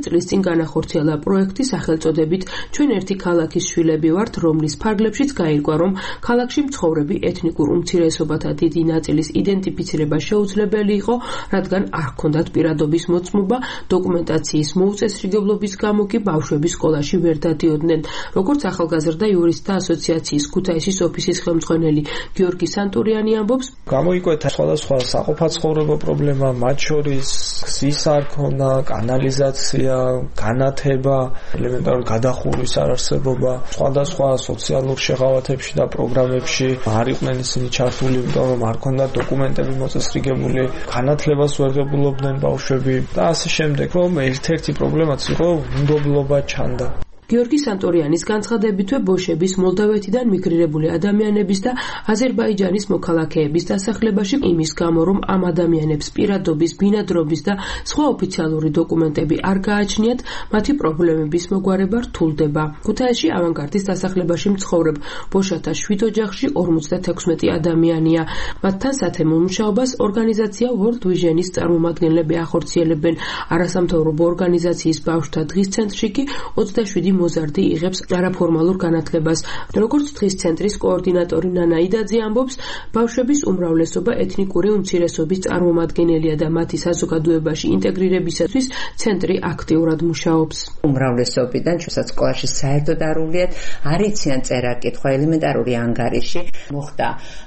წლის წინ განახორციელა პროექტი სახელწოდებით ჩვენ ერთი ქალაქის შვილები ვართ, რომლის ფარგლებშიც გაირკვა, რომ ქალაქში მცხოვრები ეთნიკურ უმცირესობათა დიდი ნაწილის იდენტიფიცირება შეუძლებელი იყო, რადგან არ ჰქონდათ პირადობის მოწმობა, დოკუმენტაციის მოუწესრიგებლობის გამო კი ბავშვები სკოლაში ვერ დადიოდნენ. როგორც ახალგაზრდა იურისტთა ასოციაციის ქუთაისის ოფისის ხელმძღვანელი გიორგი სანტურიანი ამბობს, გამოიკვეთა სხვადასხვა საყოფაცხოვრებო პრობლემა, მათ შორის გზის არ ქონა, კანალიზაცია, განათება, ელემენტარული გადახურვის არარსებობა, სხვადასხვა სოციალურ შეღავათებში და პროგრამებში არ იყვნენ ისინი ჩართული, იმიტომ რომ არ ქონდათ დოკუმენტები მოწესრიგებული, განათლებას ვერ ღებულობდნენ ბავშვები და ასე შემდეგ, რომ ერთ-ერთი პრობლემაც იყო უნდობლობა ჩანდა. გიორგი სანტურიანის განცხადებითვე ბოშების მოლდავეთიდან მიგრირებული ადამიანების და აზერბაიჯანის მოქალაქეების დასახლებაში იმის გამო, რომ ამ ადამიანებს პირადობის, ბინადრობის და სხვა ოფიციალური დოკუმენტები არ გააჩნიათ, მათი პრობლემების მოგვარება რთულდება. ქუთაისში ავანგარდის დასახლებაში მცხოვრებ ბოშათა 7 ოჯახში 56 ადამიანია. მათთან სათემო მუშაობას ორგანიზაცია World Vision-ის წარმომადგენლები ახორციელებენ. არასამთავრობო ორგანიზაციის ბავშვთა დღის ცენტრში კი 27 მოზარდი იღებს არაფორმალურ განათლებას. როგორც დღის ცენტრის კოორდინატორი ნანა იდაძე ამბობს, ბავშვების უმრავლესობა ეთნიკური უმცირესობის წარმომადგენელია და მათი საზოგადოებაში ინტეგრირებისათვის ცენტრი აქტიურად მუშაობს. უმრავლესობიდან ჩვენსაც სკოლაში საერთოდ არ უვლიათ, არ იციან წერა-კითხვა, ელემენტარული ანგარიში. მოხდა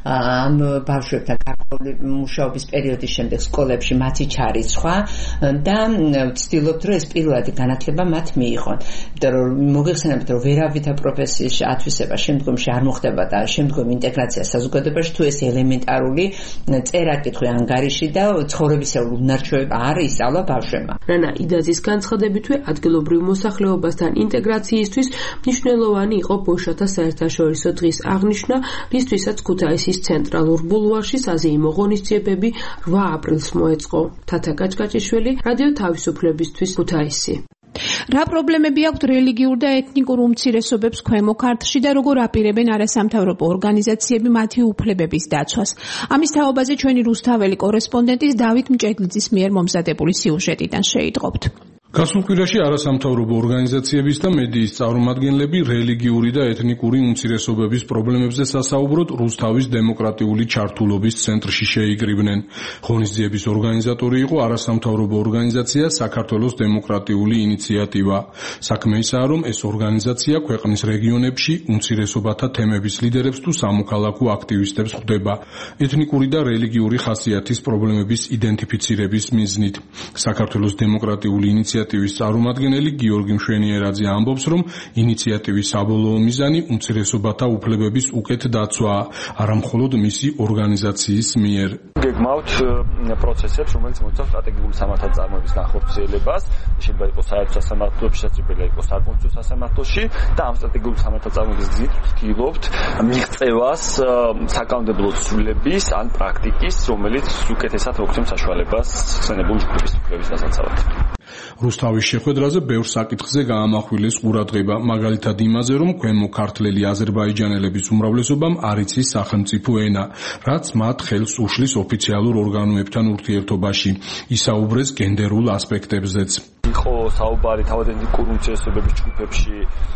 ამ ბავშვებთან გარკვეული მუშაობის პერიოდის შემდეგ სკოლებში მათი ჩარიცხვა და ვცდილობთ, რომ ეს პირველადი განათლება მათ მიიღონ. მოგეხსენებათ, რომ ვერავითარ პროფესიის ათვისება შემდგომში არ მოხდება და შემდგომ ინტეგრაცია საზოგადოებაში თუ ეს ელემენტარული წერა-კითხვა ანგარიში და ცხოვრებისეული უნარჩვევები არ ისწავლა ბავშვებმა. რანა იდაძის განცხადებითვე ადგილობრივ მოსახლეობასთან ინტეგრაციისთვის მნიშვნელოვანი იყო ბოშათა საერთაშორისო დღის აღნიშვნა, რისთვისაც ქუთაისის ცენტრალურ ბულვარში საზეიმო ღონისძიებები 8 აპრილს მოეწყო. თათა კაჭკაჭიშვილი, რადიო თავისუფლებისთვის, ქუთაისი. რა პრობლემები აქვთ რელიგიურ და ეთნიკურ უმცირესობებს ქვემო ქართლში და როგორ აპირებენ არასამთავრობო ორგანიზაციები მათი უფლებების დაცვას? ამის თაობაზე ჩვენი რუსთაველი კორესპონდენტის დავით მჭედლიძის მიერ მომზადებული სიუჟეტიდან შეიტყობთ. გასულ კვირაში არასამთავრობო ორგანიზაციების და მედიის წარმომადგენლები რელიგიური და ეთნიკური უმცირესობების პრობლემებზე სასაუბროდ რუსთავის დემოკრატიული ჩართულობის ცენტრში შეიკრიბნენ. ღონისძიების ორგანიზატორი იყო არასამთავრობო ორგანიზაცია საქართველოს დემოკრატიული ინიციატივა. საქმე ისაა, რომ ეს ორგანიზაცია ქვეყნის რეგიონებში უმცირესობათა თემების ლიდერებს თუ სამოქალაქო აქტივისტებს ხვდება ეთნიკური და რელიგიური ხასიათის პრობლემების იდენტიფიცირების მიზნით. საქართველოს დემოკრატიული ინიციატივის წარმომადგენელი გიორგი მშვენიერაძე ამბობს, რომ ინიციატივის საბოლოო მიზანი უმცირესობათა უფლებების უკეთ დაცვაა, არა მხოლოდ მისი ორგანიზაციის მიერ. გეგმავთ პროცესებს, რომელიც მოიცავს სტრატეგიული სამართალწარმოების განხორციელებას, შეიძლება იყოს საერთო სასამართლოში, შეიძლება იყოს საკონსულტაციო სასამართლოში და ამ სტრატეგიული სამართალწარმოების გზით ვცდილობთ მიღწევას საკანონმდებლო ცვლილების ან პრაქტიკის, რომელიც უკეთესად მოგცემს საშუალებას ხსენებული ჯგუფის უფლების დასაცავად. რუსთავის შეხვედრაზე ბევრ საკითხზე გაამახვილეს ყურადღება, მაგალითად იმაზე, რომ ქვემო ქართლელი აზერბაიჯანელების უმრავლესობამ არ იცის სახელმწიფო ენა, რაც მათ ხელს უშლის ოფიციალურ ორგანოებთან ურთიერთობაში. ისაუბრეს გენდერულ ასპექტებზეც. იყო საუბარი თავად ეთნიკური უმცირესობების ჯგუფებში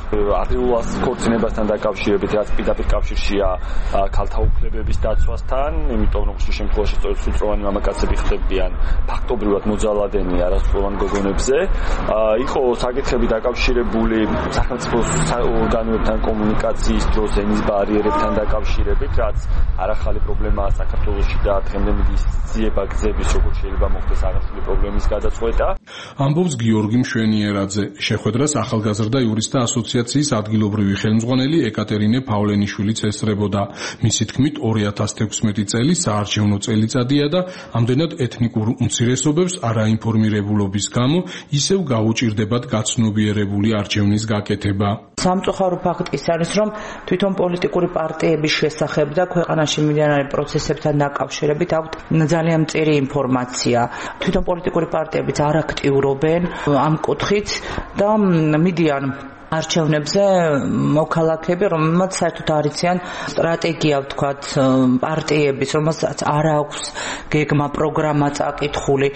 ადრეულ ქორწინებასთან დაკავშირებით, რაც პირდაპირ კავშირშია ქალთა უფლებების დაცვასთან, იმიტომ რომ ხშირ შემთხვევაში სრულწლოვანი მამაკაცები ხდებიან ფაქტობრივად მოძალადენი არასრულოვან გოგონებზე. იყო საკითხები დაკავშირებული სახელმწიფო ორგანოებთან კომუნიკაციის დროს ენის ბარიერებთან დაკავშირებით, რაც არახალი პრობლემაა საქართველოში და დღემდე მიდის ძიება გზების, როგორც შეიძლება მოხდეს არასრული პრობლემის გადაწყვეტა. ამბობს გიორგი მშვენიერაძე. შეხვედრას ახალგაზრდა იურისტთა ასოციაციის ადგილობრივი ხელმძღვანელი ეკატერინე პავლენიშვილიც ესწრებოდა. მისი თქმით 2016 წელი საარჩევნო წელიწადია და ამდენად ეთნიკურ უმცირესობებს არაინფორმირებულობის გამო ისევ გაუჭირდებათ გაცნობიერებული არჩევნის გაკეთება. სამწუხარო ფაქტი ის არის, რომ თვითონ პოლიტიკური პარტიების შესახებ და ქვეყანაში მიმდინარე პროცესებთან დაკავშირებით აქვთ ძალიან მწირი ინფორმაცია. თვითონ პოლიტიკური პარტიებიც არ აქტიურობენ ამ კუთხით და მიდიან არჩევნებზე მოქალაქეები, რომელმაც საერთოდ არ იციან სტრატეგია, ვთქვათ, პარტიების, რომელსაც არ აქვს გეგმა, პროგრამა წაკითხული.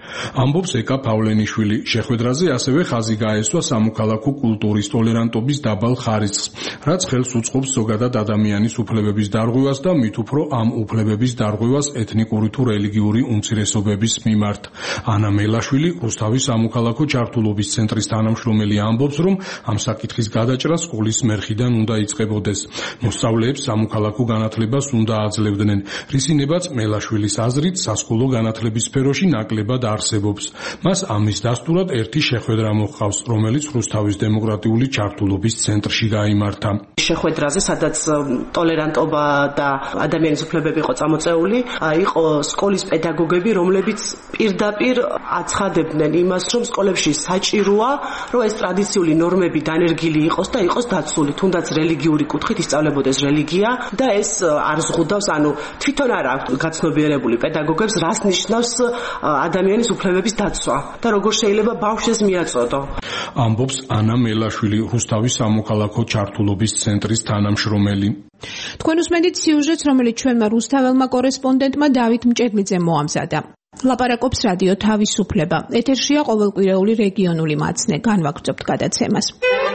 ამბობს ეკა პავლენიშვილი. შეხვედრაზე ასევე ხაზი გაესვა სამოქალაქო კულტურის ტოლერანტობის დაბალ ხარისხს, რაც ხელს უწყობს ზოგადად ადამიანის უფლებების დარღვევას და მით უფრო ამ უფლებების დარღვევას ეთნიკური თუ რელიგიური უმცირესობების მიმართ. ანა მელაშვილი, რუსთავის სამოქალაქო ჩართულობის ცენტრის თანამშრომელი, ამბობს, რომ ამ საკითხის გადაჭრა სკოლის მერხიდან უნდა იწყებოდეს. მოსწავლეებს სამოქალაქო განათლებას უნდა აძლევდნენ, რის ინებაც მელაშვილის აზრით სასკოლო განათლების სფეროში ნაკლებად არსებობს. მას ამის დასტურად ერთი შეხვედრა მოჰყავს, რომელიც რუსთავის დემოკრატიული ჩართულობის ცენტრში გაიმართა. შეხვედრაზე, სადაც ტოლერანტობა და ადამიანის უფლებები იყო წამოწეული, იყო სკოლის პედაგოგები, რომლებიც პირდაპირ აცხადებდნენ იმას, რომ სკოლებში საჭიროა, რომ ეს ტრადიციული ნორმები დანერგილი იყოს და იყოს დაცული, თუნდაც რელიგიური კუთხით ისწავლებოდეს რელიგია და ეს არ ზღუდავს, ანუ თვითონ არ აქვს გაცნობიერებული პედაგოგებს, რას ნიშნავს ადამიანის უფლებების დაცვა და როგორ შეიძლება ბავშვს მიაწოდო. ამბობს ანა მელაშვილი, რუსთავის სამოქალაქო ჩართულობის ცენტრის თანამშრომელი. თქვენ უსმენთ სიუჟეტს, რომელიც ჩვენმა რუსთაველმა კორესპონდენტმა დავით მჭედლიძემ მოამზადა. ლაპარაკობს რადიო თავისუფლება. ეთერშია ყოველკვირეული რეგიონული მაცნე. განვაგრძობთ გადაცემას.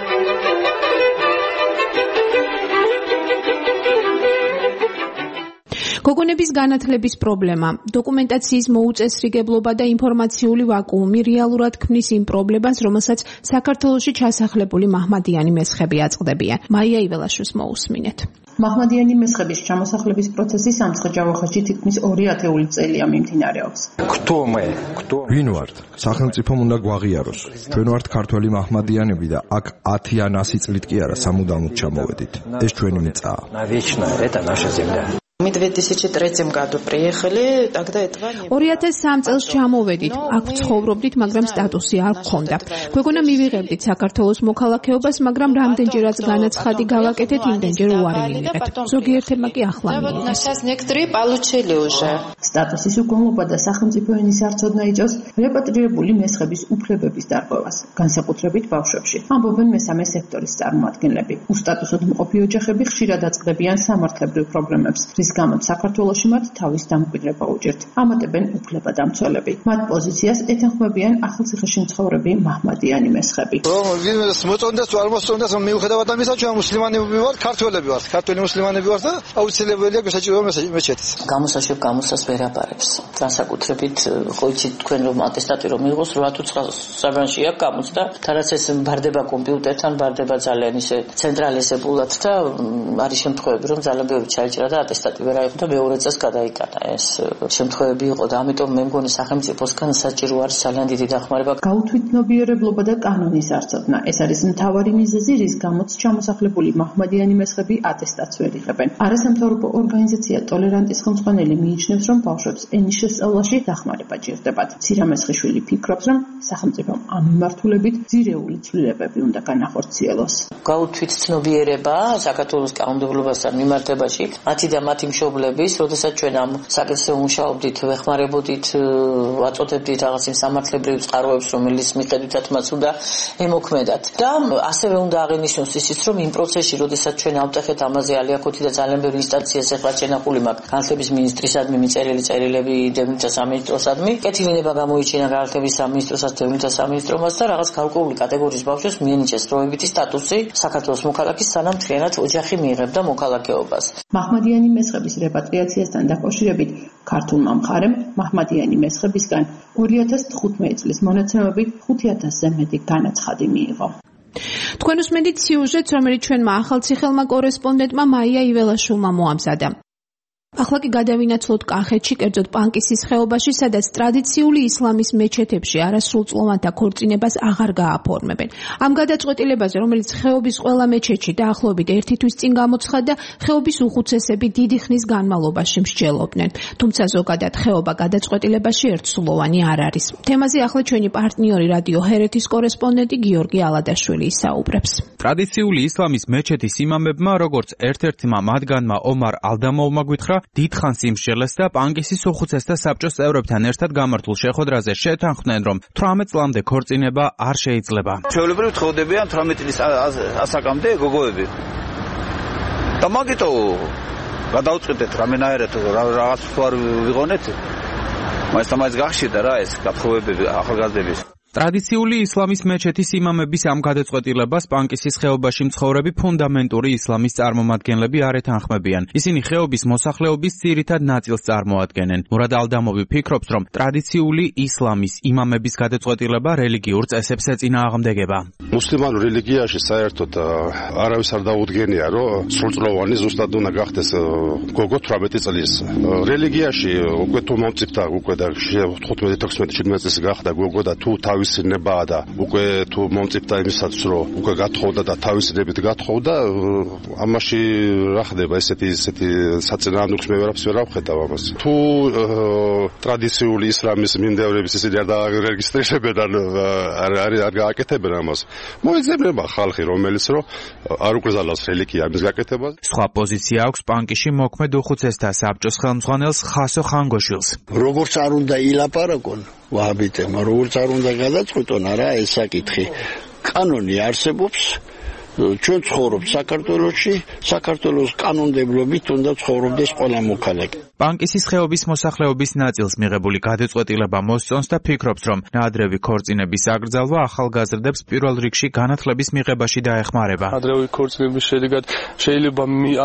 გოგონების განათლების პრობლემა, დოკუმენტაციის მოუწესრიგებლობა და ინფორმაციული ვაკუუმი რეალურად ქმნის იმ პრობლემას, რომელსაც საქართველოში ჩასახლებული მაჰმადიანი მესხები აწყდებიან. მაია იველაშვილს მოусმინეთ. მაჰმადიანი მესხების ჩამოსახლების პროცესი სამცხე-ჯავახეთში თითქმის 2 ათეული წელია მიმდინარეობს. ვინ ვართ? სახელმწიფომ უნდა გვაღიაროს. ჩვენ ვართ ქართველი მაჰმადიანები და აქ 10 ან 100 წლით კი არა სამუდამოდ ჩამოვედით. ეს ჩვენი მიწაა. 2003 წელს ჩამოვედით, აქ ცხოვრობდით, მაგრამ სტატუსი არ გქონდა. გვეგონა მივიღებდით საქართველოს მოქალაქეობას, მაგრამ რამდენჯერაც განაცხადი გავაკეთეთ, იმდენჯერ უარი მივიღეთ. ზოგიერთებმა კი ახლა მიიღეს. სტატუსის უგონლობა და სახელმწიფო ენის არცოდნა იწევს რეპატრირებული მესხების უფლებების დარღვევას, განსაკუთრებით ბავშვებში. ამბობენ მესამე სექტორის წარმომადგენლები. უსტატუსოდ მყოფი ოჯახები ხშირად აწყდებიან სამართლებრივ პრობლემებს, რის გამოც საქართველოში მათ თავის დამკვიდრება უჭირთ. ამატებენ უფლებადამცველები. მათ პოზიციას ეთანხმებიან ახალციხეში მცხოვრები მაჰმადიანი მესხები. მოწონდეს თუ არ მოსწონდეს, მიუხედავად ამისა, ჩვენ მუსლიმანები ვართ, ქართველები ვართ, ქართველი მუსლიმანები ვართ და აუცილებელია გვესაჭირო მეჩეთის. გამოსაშევ გამოსას ვერ აბარებს. განსაკუთრებით ხო იცით თქვენ რომ ატესტატი რომ მიიღოს 8 თუ 9 საგანში აქვს გამოცდა, თარაც ეს ბარდება კომპიუტერთან, ბარდება ძალიან ისე ცენტრალიზებულად და არის შემთხვევები რომ ძალიან ბევრი ჩაიჭრა და ატესტატი ვერ აიღო და მეორე წელს გადაიკანა. ეს შემთხვევები იყო და ამიტომ მე მგონი სახელმწიფოსგან საჭირო არის ძალიან დიდი დახმარება. გაუთვითნობიერებლობა და კანონის არცოდნა. ეს არის მთავარი მიზეზი, რის გამოც ჩამოსახლებული მაჰმადიანი მესხები ატესტატს ვერ იღებენ. არასამთავრობო ორგანიზაცია ტოლერანტის ხელმძღვანელი მიიჩნევს, რომ ბავშვებს ენის შესწავლაში დახმარება ჭირდებათ. ცირამესხიშვილი ფიქრობს, რომ სახელმწიფომ ამ მიმართულებით ძირეული ცვლილებები უნდა განახორციელოს. გაუთვითცნობიერება საქართველოს კანონმდებლობასთან მიმართებაში მათი და მათი მშობლების, როდესაც ჩვენ ამ საკითხზე ვმუშაობდით, ვეხმარებოდით, ვაწოდებდით რაღაც იმ სამართლებრივ წყაროებს, რომელიც მიხედვითაც მას უნდა ემოქმედათ. და ასევე უნდა აღინიშნოს ისიც, რომ იმ პროცესში, როდესაც ჩვენ ავტეხეთ ამაზე ალიაკოთი და ძალიან ბევრი ინსტანციას ეხლა შენახული მაქვს, განათლების მინისტრისადმი, წერილი დევნილთა სამინისტროსადმი, კეთილინება გამოიჩინა განათლების სამინისტროსაც, დევნილთა სამინისტრომაც და რაღაც გარკვეული კატეგორიის ბავშვებს მიენიჭეს დროებითი სტატუსი საქართველოს მოქალაქის, სანამ მთლიანად ოჯახი მიიღებდა მოქალაქეობას. მაჰმადიანი მესხების რეპატრიაციასთან დაკავშირებით ქართულმა მხარემ მაჰმადიანი მესხებისგან 2015 წლის მონაცემებით 5000-ზე მეტი განაცხადი მიიღო. თქვენ უსმენთ სიუჟეტს, რომელიც ჩვენმა ახალციხელმა კორესპონდენტმა მაია იველაშვილმა მოამზადა. ახლა კი გადავინაცვლოთ კახეთში, კერძოდ პანკისის ხეობაში, სადაც ტრადიციული ისლამის მეჩეთებში არასრულწლოვანთა ქორწინებას აღარ გააფორმებენ. ამ გადაწყვეტილებაზე, რომელიც ხეობის ყველა მეჩეთში დაახლოებით 1 თვის წინ გამოცხადდა, ხეობის უხუცესები დიდი ხნის განმავლობაში მსჯელობდნენ. თუმცა ზოგადად ხეობა გადაწყვეტილებაში ერთსულოვანი არ არის. თემაზე ახლა ჩვენი პარტნიორი რადიო ჰერეთის კორესპონდენტი გიორგი ალადაშვილი ისაუბრებს. ტრადიციული ისლამის მეჩეთის იმამებმა, როგორც ერთ-ერთმა მათგანმა ომარ ალდამოვმა გვითხრა, დიდხანს იმსჯელეს და პანკისის უხუცესთა საბჭოს წევრებთან ერთად გამართულ შეხვედრაზე შეთანხმდნენ, რომ 18 წლამდე ქორწინება არ შეიძლება. ჩვეულებრივ თხოვდებიან 18 წლის ასაკამდე გოგოები. და მაგიტო გადავწყვეტეთ რამენაერად რაღაც თუ არ ვიღონეთ. მაინც გახშირდა რა ეს გაფრთხილებები ახალგაზრდების. ტრადიციული ისლამის მეჩეთის იმამების ამ გადაწყვეტილებას პანკისის ხეობაში მცხოვრები ფუნდამენტური ისლამის წარმომადგენლები არ ეთანხმებიან. ისინი ხეობის მოსახლეობის ძირითად ნაწილს წარმოადგენენ. მურად ალდამოვი ფიქრობს, რომ ტრადიციული ისლამის იმამების გადაწყვეტილება რელიგიურ წესებს ეწინააღმდეგება. მუსლიმანურ რელიგიაში საერთოდ არავის არ დაუდგენია, რომ სრულწლოვანი ზუსტად უნდა გახდეს გოგო 18 წლის. რელიგიაში უკვე თუ მომწიფდა უკვე და 15-16 წლის გახდა გოგო და თუ თავისინებაა და უკვე თუ მომწიფდა იმისაც რომ უკვე გათხოვდა და თავისინებით გათხოვდა ამაში რა ხდება ესეთი საწინააღმდეგო მე ვერაფერს ვერ ავხედავ ამას თუ ტრადიციული ისლამის მიმდევრების ისინი არ დაარეგისტრირებენ არ გააკეთებენ ამას მოიძებნება ხალხი რომელიც რომ არ უკრძალავს რელიგია ამის გაკეთებას სხვა პოზიცია აქვს პანკიში მოქმედ უხუცესთა საბჭოს ხელმძღვანელს ხასო ხანგოშვილს როგორც არ უნდა ილაპარაკონ ვაბიტემ როგორც არ უნდა გადაწყვიტონ არა ეს საკითხი კანონი არსებობს ჩვენ ცხოვრობთ საქართველოში საქართველოს კანონმდებლობით უნდა ცხოვრობდეს ყველა მოქალაქე პანკისის ხეობის მოსახლეობის ნაწილს მიღებული გადაწყვეტილება მოსწონს და ფიქრობს რომ ნაადრევი ქორწინების აკრძალვა ახალგაზრდებს პირველ რიგში განათლების მიღებაში დაეხმარება ნაადრევი ქორწინების შედეგად შეიძლება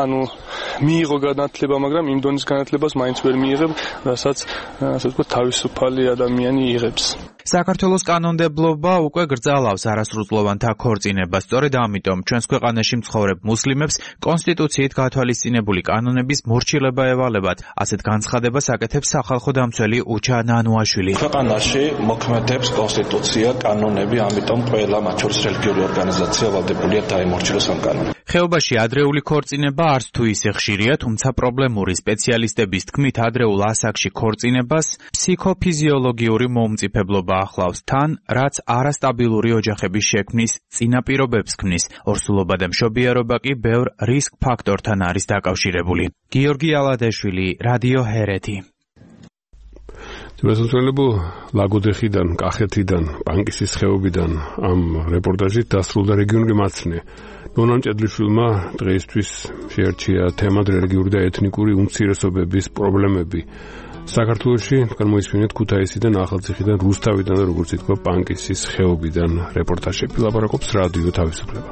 მიიღო განათლება მაგრამ იმ დონის განათლებას მაინც ვერ მიიღებ რასაც ასე ვთქვათ თავისუფალი ადამიანი იღებს საქართველოს კანონმდებლობა უკვე გრძალავს არასრულწლოვანთა ქორწინებას სწორედ ამიტომ ჩვენს ქვეყანაში მცხოვრებ მუსლიმებს კონსტიტუციით გათვალისწინებული კანონების მორჩილება ევალებათ ასეთ განცხადებას აკეთებს სახალხო დამცველი უჩა ნანუაშვილი ქვეყანაში მოქმედებს კონსტიტუცია კანონები ამიტომ ყველა მათ შორის რელიგიური ორგანიზაცია ვალდებულია დაემორჩილოს ამ კანონს ხეობაში ადრეული ქორწინება არც თუ ისე ხშირია თუმცა პრობლემური სპეციალისტების თქმით ადრეულ ასაკში ქორწინებას ფსიქოფიზიოლოგიური მომწიფებლობა ახლავს თან, რაც არასტაბილური ოჯახების შექმნის წინაპირობებს ქმნის. ორსულობა და მშობიარობა კი ბევრ რისკ ფაქტორთან არის დაკავშირებული. გიორგი ალადეშვილი, რადიო ჰერეთი. მოსახლეობა ლაგოდეხიდან, კახეთიდან, პანკისის ხეობიდან ამ რეპორტაჟით დასრულდა რეგიონული მაცნე. ნონამ ჭედლიშვილმა დღეისთვის შეერჩია თემა რელიგიური და ეთნიკური უმცირესობების პრობლემები. საქართველოში გამოისმინეთ ქუთაისიდან, ახალციხიდან, რუსთავიდან და როგორც ითქვა, პანკისის ხეობიდან რეპორტაჟები ლაპარაკობს რადიო თავისუფლება.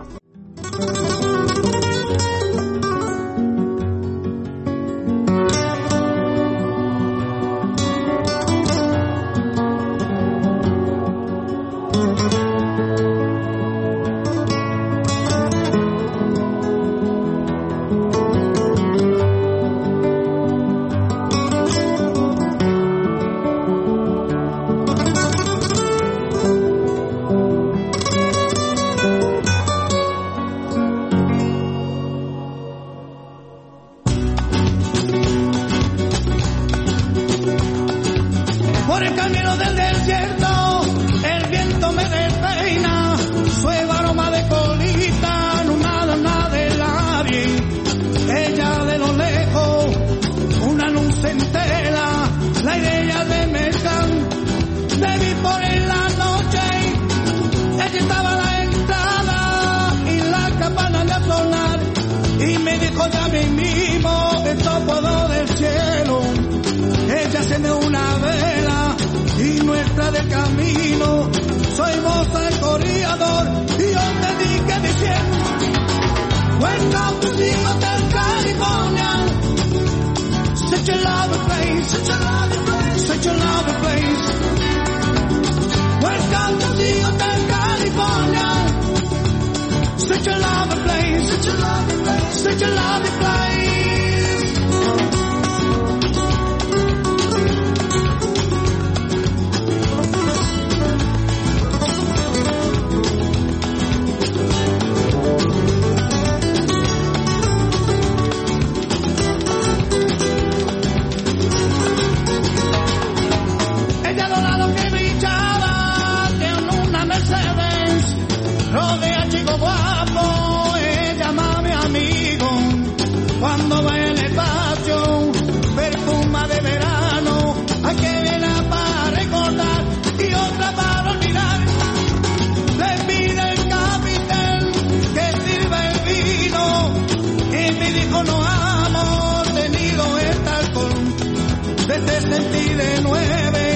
Desde sentí de 9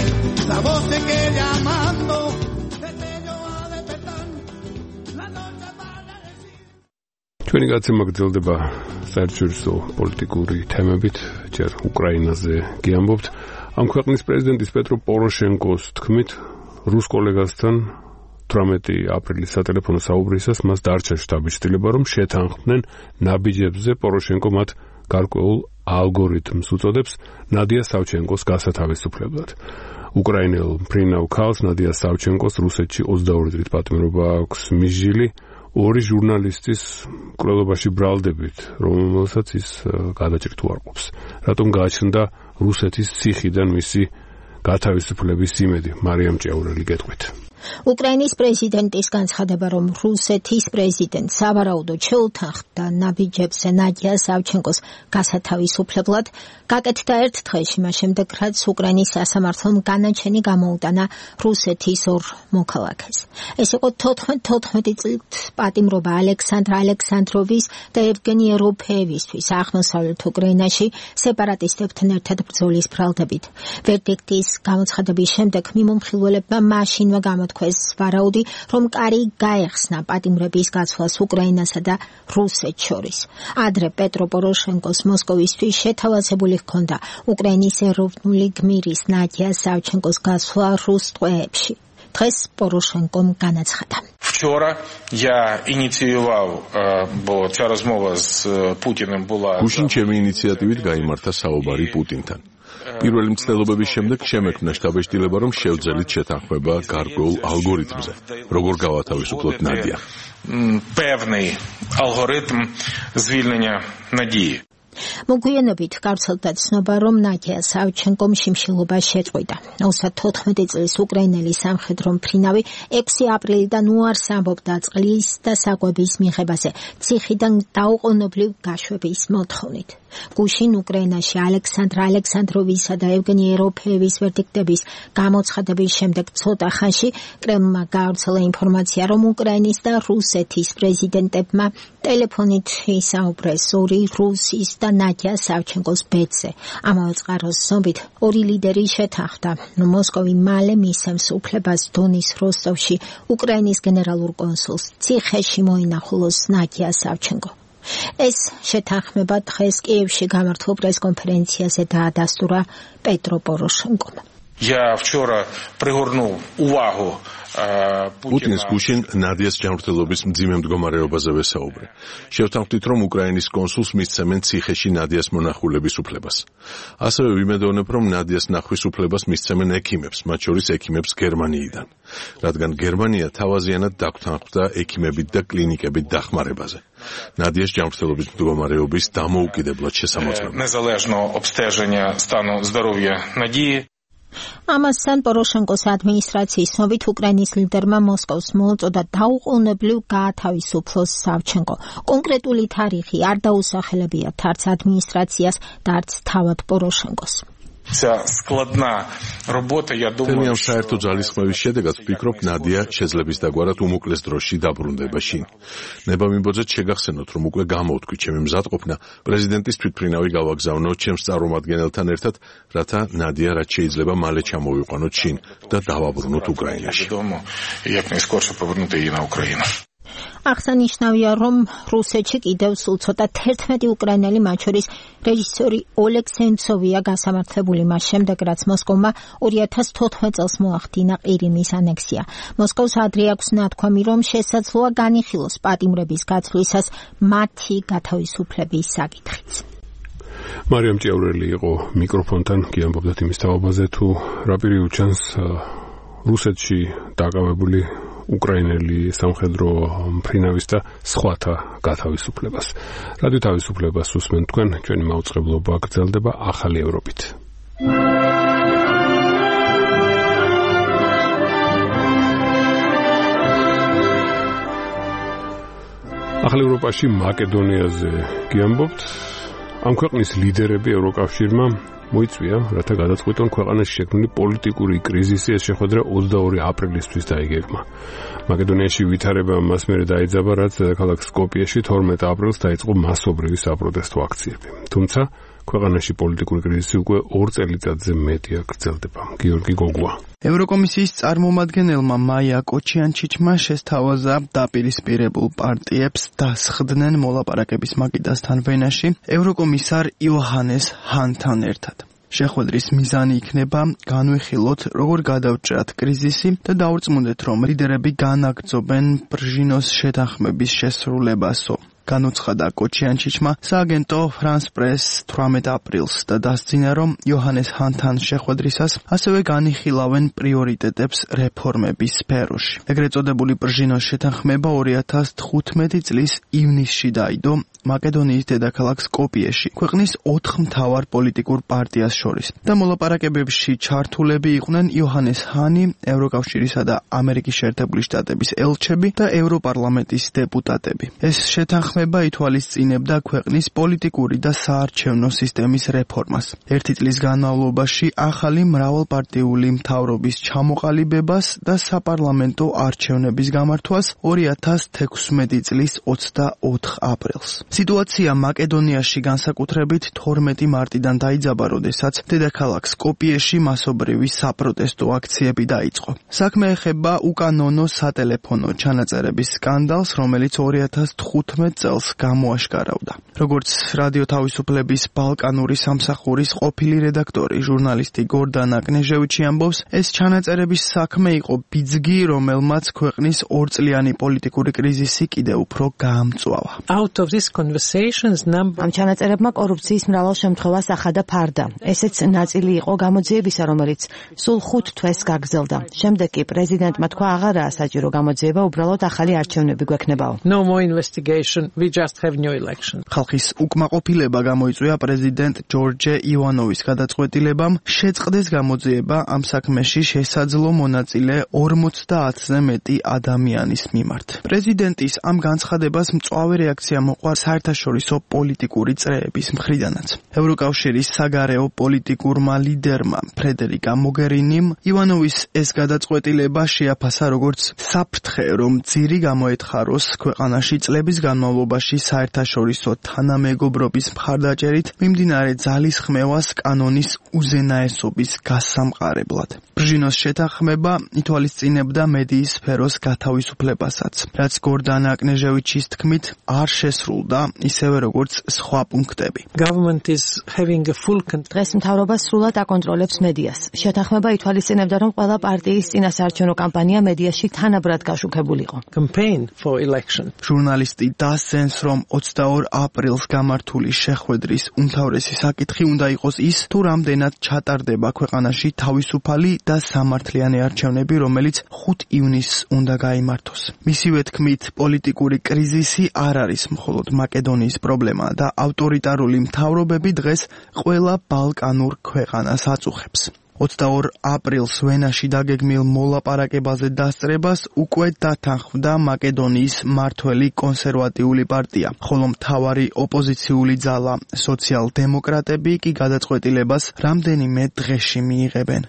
ჩვენი გაცემა გრძელდება საერთაშორისო პოლიტიკური თემებით, ჯერ უკრაინაზე გიამბობთ. ამ ქვეყნის პრეზიდენტის პეტრო პოროშენკოს თქმით, რუს კოლეგასთან 18 აპრილის სატელეფონო საუბრისას მას დარჩა შტაბის-ცდილება, რომ შეთანხმდნენ ნაბიჯებზე. პოროშენკო მათ გარკვეულ ალგორითმს უწოდებს ნადია სავჩენკოს გასათავისუფლებლად. უკრაინელ ფრინავ ქალს ნადია სავჩენკოს რუსეთში 22 წლით პატიმრობა აქვს მისჯილი ორი ჟურნალისტის მკვლელობაში ბრალდებით, რომელსაც ის გადაჭრით უარყოფს. რატომ გააჩნდა რუსეთის ციხიდან მისი გათავისუფლების იმედი? მარიამ ჭეურელი გეტყვით. უკრაინის პრეზიდენტის განცხადება, რომ რუსეთის პრეზიდენტს სავარაუდოდ შეუთანხმდა ნაბიჯებზე ნადია სავჩენკოს გასათავისუფლებლად, გაკეთდა ერთ დღეში, მას შემდეგ, რაც უკრაინის სასამართლომ განაჩენი გამოუტანა რუსეთის ორ მოქალაქეს. ეს იყო 14 წლით პატიმრობა ალექსანდრ ალექსანდროვის და ევგენი ეროფეევისთვის აღმოსავლეთ უკრაინაში სეპარატისტებთან ერთად ბრძოლის ბრალდებით. ვერდიქტის გამოცხადების შემდეგ მიმომხილველებმა მაშინვე თქვეს ვარაუდი, რომ კარი გაეხსნა პატიმრების გაცვლას უკრაინასა და რუსეთს შორის. ადრე პეტრო პოროშენკოს მოსკოვისთვის შეთავაზებული ჰქონდა უკრაინის ეროვნული გმირის ნადია სავჩენკოს გაცვლა რუს ტყვეებში. დღეს პოროშენკომ განაცხადა. Вчора я инициировал, бо ця розмова з Путіним була გუშინ ჩემი ინიციატივით გაიმართა საუბარი პუტინთან. პირველი მცდელობების შემდეგ შემექმნა შტაბ-ცდილება, რომ შევძელით შეთანხმება გარკვეულ ალგორითმზე, როგორ გავათავისუფლოთ ნადია. Певний алгоритм звільнення Надії. მოგვიანებით გავრცელდა ცნობა, რომ ნადია სავჩენკომ შიმშილობა შეწყვიტა. 24 წლის უკრაინელი სამხედრო მფრინავი 6 აპრილიდან უარს ამბობდა წყლის და საკვების მიღებაზე, ციხიდან დაუყოვნებლივ გაშვების მოთხოვნით. გუშინ უკრაინაში ალექსანდრ ალექსანდროვისა და ევგენი ეროფეევის ვერდიქტების გამოცხადების შემდეგ ცოტა ხანში კრემლმა გავრცელა ინფორმაცია, რომ უკრაინის და რუსეთის პრეზიდენტებმა ტელეფონით ისაუბრეს ორი რუსის და ნადია სავჩენკოს ბედზე. ამავე წყაროს ცნობით, ორი ლიდერი შეთანხმდა, რომ მოსკოვი მალე მისცემს უფლებას დონის როსტოვში უკრაინის გენერალურ კონსულს ციხეში მოინახულოს ნადია სავჩენკო. ეს შეთანხმება დღეს კიევში გამართულ პრესკონფერენციაზე დაადასტურა პეტრო პოროშენკომ. Я вчора пригорнув увагу პუტინს გუშინ ნადიას ჯანმრთელობის მძიმე მდგომარეობაზე ვესაუბრე. შევთანხმდით, რომ უკრაინის კონსულს მისცემენ ციხეში ნადიას მონახულების უფლებას. ასევე ვიმედოვნებ, რომ ნადიას ნახვის უფლებას მისცემენ ექიმებს, მათ შორის ექიმებს გერმანიიდან, რადგან გერმანია თავაზიანად დაგვთანხმდა ექიმებით და კლინიკებით დახმარებაზე. ნადიას ჯანმრთელობის მდგომარეობის დამოუკიდებლად შესამოწმება. Незалежного обстеження стану здоров'я Надії. ამასთან პოროშენკოს ადმინისტრაციის ცნობით უკრაინის ლიდერმა მოსკოვს მოუწოდა დაუყოვნებლივ გაათავისუფლოს სავჩენკო. კონკრეტული თარიღი არ დაუსახელებიათ არც ადმინისტრაციას და არც თავად პოროშენკოს. Ця складна робота, я думаю, ამ საერთო ძალისხმევის შედეგად ვფიქრობ, ნადია შეძლების დაგვარად უმოკლეს დროში დაბრუნდება შინ. ნება მიმბოძეთ შეგახსენოთ, რომ უკვე გამოვთქვი ჩემი მზადყოფნა პრეზიდენტის თვითმფრინავი გავაგზავნო ჩემს წარმომადგენელთან ერთად, რათა ნადია რაც შეიძლება მალე ჩამოვიყვანოთ შინ და დავაბრუნოთ უკრაინაში. як найскорше повернути її на Україну. აღსანიშნავია, რომ რუსეთში კიდევ სულ ცოტა 11 უკრაინელი, მათ შორის რეჟისორი ოლეგ სენცოვია გასამართლებული მას შემდეგ, რაც მოსკოვმა 2014 წელს მოახდინა ყირიმის ანექსია. მოსკოვს ადრე აქვს ნათქვამი, რომ შესაძლოა განიხილოს პატიმრების გაცვლისას მათი გათავისუფლების საკითხიც. მარიამ ჭეურელი იყო მიკროფონთან, გიამბობდათ იმის თაობაზე, თუ რა პირი უჩანს რუსეთში დაკავებული უკრაინელი სამხედრო მფრინავის და სხვათა გათავისუფლებას. რადიო თავისუფლებას უსმენთ თქვენ, ჩვენი მაუწყებლობა გრძელდება ახალი ევროპით. ახალ ევროპაში მაკედონიაზე გიამბობთ. ამ ქვეყნის ლიდერები ევროკავშირმა მოიწვია, რათა გადაწყვიტონ ქვეყანაში შექმნილი პოლიტიკური კრიზისი, ეს შეხვედრა 22 აპრილისთვის დაიგეგმა. მაკედონიაში ვითარება მას მერე დაიძაბა, რაც დედაქალაქ სკოპიეში 12 აპრილს დაიწყო მასობრივი საპროტესტო აქციები. თუმცა ქვეყანაში პოლიტიკური კრიზისი უკვე 2 წელიწადზე მეტია გრძელდება. გიორგი გოგუა. ევროკომისიის წარმომადგენელმა მაია კოჩიანჩიჩმა შესთავაზა დაპირისპირებულ პარტიებს დასხდნენ მოლაპარაკების მაგიდასთან ვენაში ევროკომისარ იოჰანეს ჰანთან ერთად. შეხვედრის მიზანი იქნება განვიხილოთ, როგორ გადავჭრათ კრიზისი და დაურწმუნდეთ, რომ ლიდერები განაგრძობენ ბრჟინოს შეთანხმების შესრულებასო. განუცხადა კოჩიანჩიჩმა სააგენტო France Press 18 აპრილს და დასძინა, რომ იოჰანეს ჰანთან შეხვედრისას ასევე განიხილავენ პრიორიტეტებს რეფორმების სფეროში. ეგრეთ წოდებული ბრჟინოს შეთანხმება 2015 წლის ივნისში დაიდო მაკედონიის დედაქალაქ სკოპიეში, ქვეყნის 4 მთავარ პოლიტიკურ პარტიას შორის. და მოლაპარაკებებში ჩართულები იყვნენ იოჰანეს ჰანი, ევროკავშირისა და ამერიკის შეერთებული შტატების ელჩები და ევროპარლამენტის დეპუტატები. ეს შეთანხმება ითვალისწინებდა ქვეყნის პოლიტიკური და საარჩევნო სისტემის რეფორმას. 1 წლის განმავლობაში ახალი მრავალპარტიული მთავრობის ჩამოყალიბებას და საპარლამენტო არჩევნების გამართვას 2016 წლის 24 აპრილს. სიტუაცია მაკედონიაში განსაკუთრებით 12 მარტიდან დაიძაბა, როდესაც დედაქალაქ სკოპიეში მასობრივი საპროტესტო აქციები დაიწყო. საქმე ეხება უკანონო სატელეფონო ჩანაწერების სკანდალს, რომელიც 2015 წელს გამოაშკარავდა. როგორც რადიო თავისუფლების ბალკანური სამსახურის ყოფილი რედაქტორი ჟურნალისტი გორდანა კნეჟევიჩი ამბობს, ეს ჩანაწერების საქმე იყო ბიძგი, რომელმაც ქვეყნის 2 წლიანი პოლიტიკური კრიზისი კიდევ უფრო გაამწვავა. ამ ჩანაწერებმა კორუფციის მრავალ შემთხვევას ახადა ფარდა. ესეც ნაწილი იყო გამოძიებისა, რომელიც სულ 5 თვეს გაგრძელდა. შემდეგ კი პრეზიდენტმა თქვა, აღარაა საჭირო გამოძიება, უბრალოდ ახალი არჩევნები გვექნებაო. ხალხის უკმაყოფილება გამოიწვია პრეზიდენტ ჯორჯე ივანოვის გადაწყვეტილებამ შეწყდეს გამოძიება ამ საქმეში შესაძლო მონაწილე 50-ზე მეტი ადამიანის მიმართ. პრეზიდენტის ამ განცხადებას მწვავე რეაქცია მოყვა საერთაშორისო პოლიტიკური წრეების მხრიდანაც. ევროკავშირის საგარეო პოლიტიკურმა ლიდერმა ფრედერიკა მოგერინიმ ივანოვის ეს გადაწყვეტილება შეაფასა როგორც საფრთხე, რომ ძირი გამოეთხაროს ქვეყანაში წლების განმავლობაში საერთაშორისო თანამეგობრობის მხარდაჭერით მიმდინარე ძალისხმევას კანონის უზენაესობის გასამყარებლად. ბრჟინოს შეთანხმება ითვალისწინებდა მედიის სფეროს გათავისუფლებასაც, რაც გორდანა კნეჟევიჩის თქმით არ შესრულდა ისევე როგორც სხვა პუნქტები. დღეს მთავრობა სრულად აკონტროლებს მედიას. შეთანხმება ითვალისწინებდა, რომ ყველა პარტიის წინასაარჩევნო კამპანია მედიაში თანაბრად გაშუქებულიყო. ჟურნალისტი დასცენს, რომ 22 აპრილს გამართული შეხვედრის უმთავრესი საკითხი უნდა იყოს ის, თუ რამდენად ჩატარდება ქვეყანაში თავისუფალი და სამართლიანი არჩევნები, რომელიც 5 ივნისს უნდა გაიმართოს. მისივე თქმით, პოლიტიკური კრიზისი არ არის მხოლოდ მაკედონიის პრობლემა და ავტორიტარული მთავრობები დღეს ყველა ბალკანურ ქვეყანას აწუხებს. 22 აპრილს ვენაში დაგეგმილ მოლაპარაკებაზე დასწრებას უკვე დათანხმდა მაკედონიის მმართველი კონსერვატიული პარტია, ხოლო მთავარი ოპოზიციული ძალა სოციალ-დემოკრატები კი გადაწყვეტილებას რამდენიმე დღეში მიიღებენ.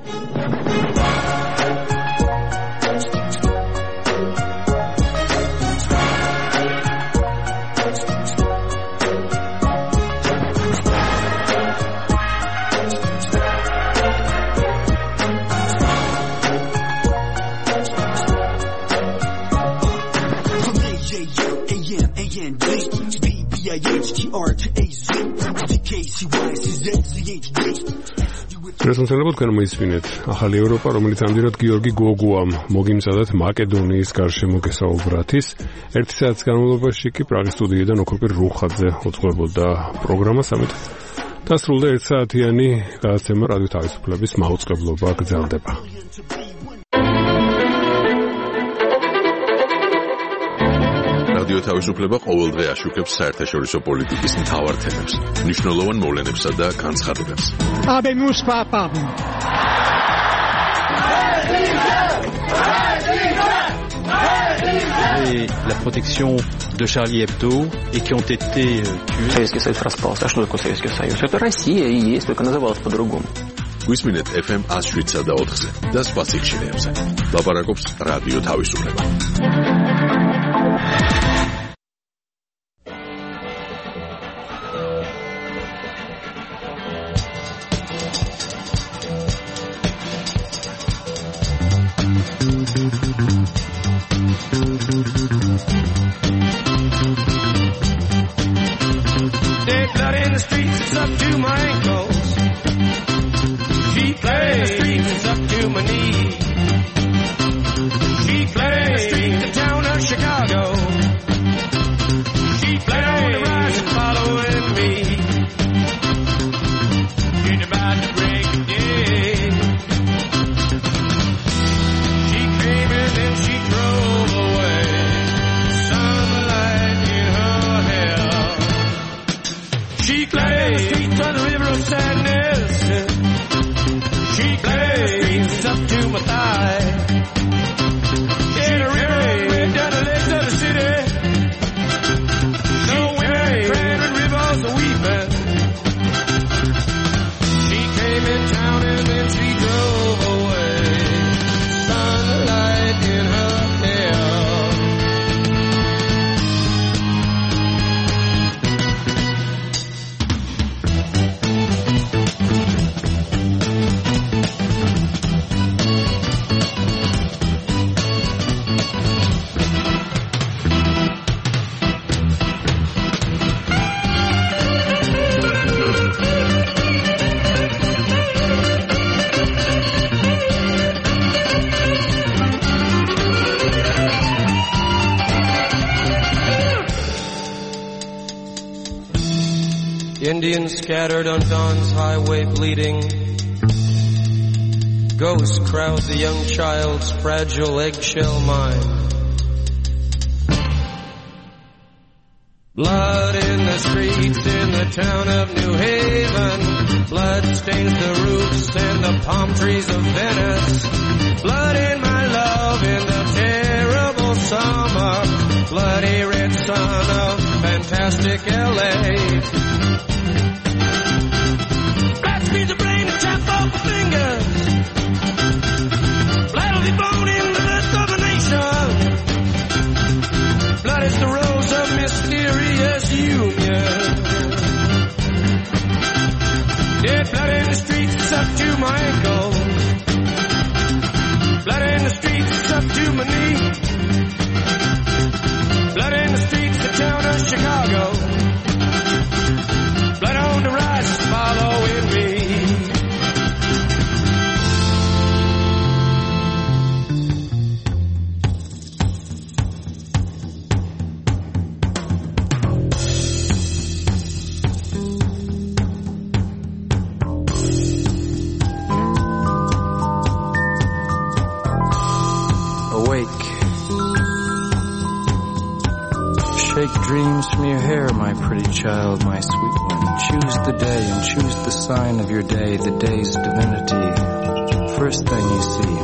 შესაძლებლად გამოისმინეთ ახალი ევროპა, რომელიც ამდენად გიორგი გოგუამ მოგიმზადათ მაკედონიის გარშემო გესაუბრათის. 1 საათის განმავლობაში კი პრაღის სტუდიიდან ოქროპირ რუხაძე უძღვებოდა პროგრამა სამეთ. დასრულდა 1 საათიანი გადაცემა რადიო თავისუფლების მაუწყებლობა გრძელდება. რადიო თავისუფლება ყოველდღე აშუქებს საერთაშორისო პოლიტიკის მთავარ თემებს, მნიშვნელოვან მოვლენებსა და განცხადებებს. Habemus papam. Et la protection de Charlie Hebdo et qui ont été tués. Советский Союз распался. А что такое Советский Союз? Это Россия и есть, только называлась по-другому. გვისმინეთ FM 107 და 4-ზე და სხვა სიხშირეებზე. ლაპარაკობს რადიო თავისუფლება. the streets, it's up to my ankles. She played in the streets, it's up to my knees. She played in the streets, the town of Chicago. She played on the rise and following me. She's about to break the day. She came and then she drove away. Sunlight in her hair. She played in the streets on the river of sadness. She played it's up to my thigh. In a river ran down the legs of the city. No women crying and rivers are weeping. She came in town and then she drove away. Sunlight in her hair. Indians scattered on dawn's highway bleeding. Ghosts crowd the young child's fragile eggshell mind. Blood in the streets in the town of New Haven. Blood stains the roofs and the palm trees of Venice. Blood in my love in the terrible summer. Bloody red sun of fantastic LA. Squeeze the brain and chop off the fingers. Blood will be bone in the rest of the nation. Blood is the rose of mysterious union. Dead blood in the streets, it's up to my ankle. Blood in the streets, it's up to my knee. Blood in the streets, the town of Chicago. Blood on the rise is following me. Awake. Shake dreams from your hair, my pretty child, my sweet one. Choose the day and choose the sign of your day, the day's divinity. First thing you see.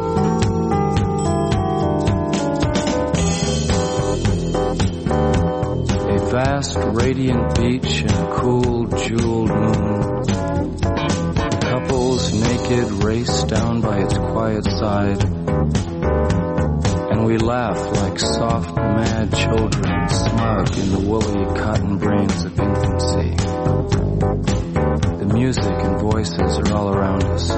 A vast, radiant beach and a cool, jeweled moon. Couples naked race down by its quiet side. And we laugh like soft, mad children, smug in the woolly cotton brains of infancy. The music and voices are all around us.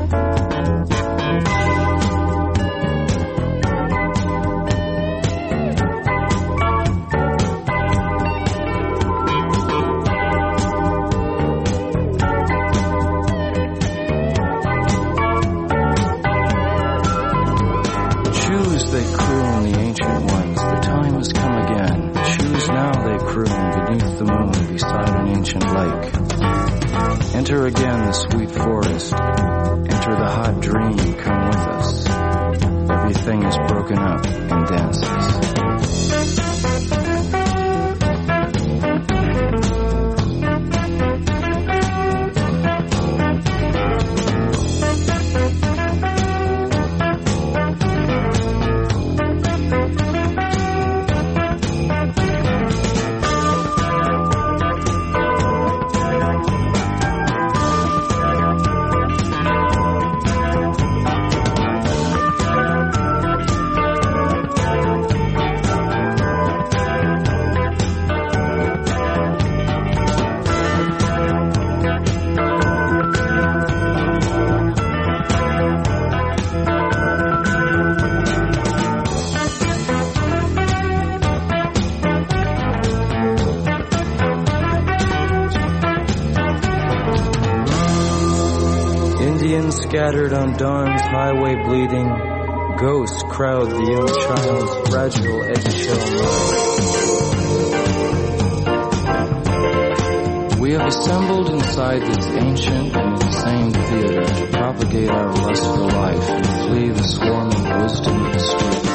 Enter again the sweet forest. Enter the hot dream. Come with us. Everything is broken up and dances. skin scattered on dawn's highway bleeding. Ghosts crowd the young child's fragile eggshell mind. We have assembled inside this ancient and insane theater to propagate our lust for life and flee the swarming wisdom of the street.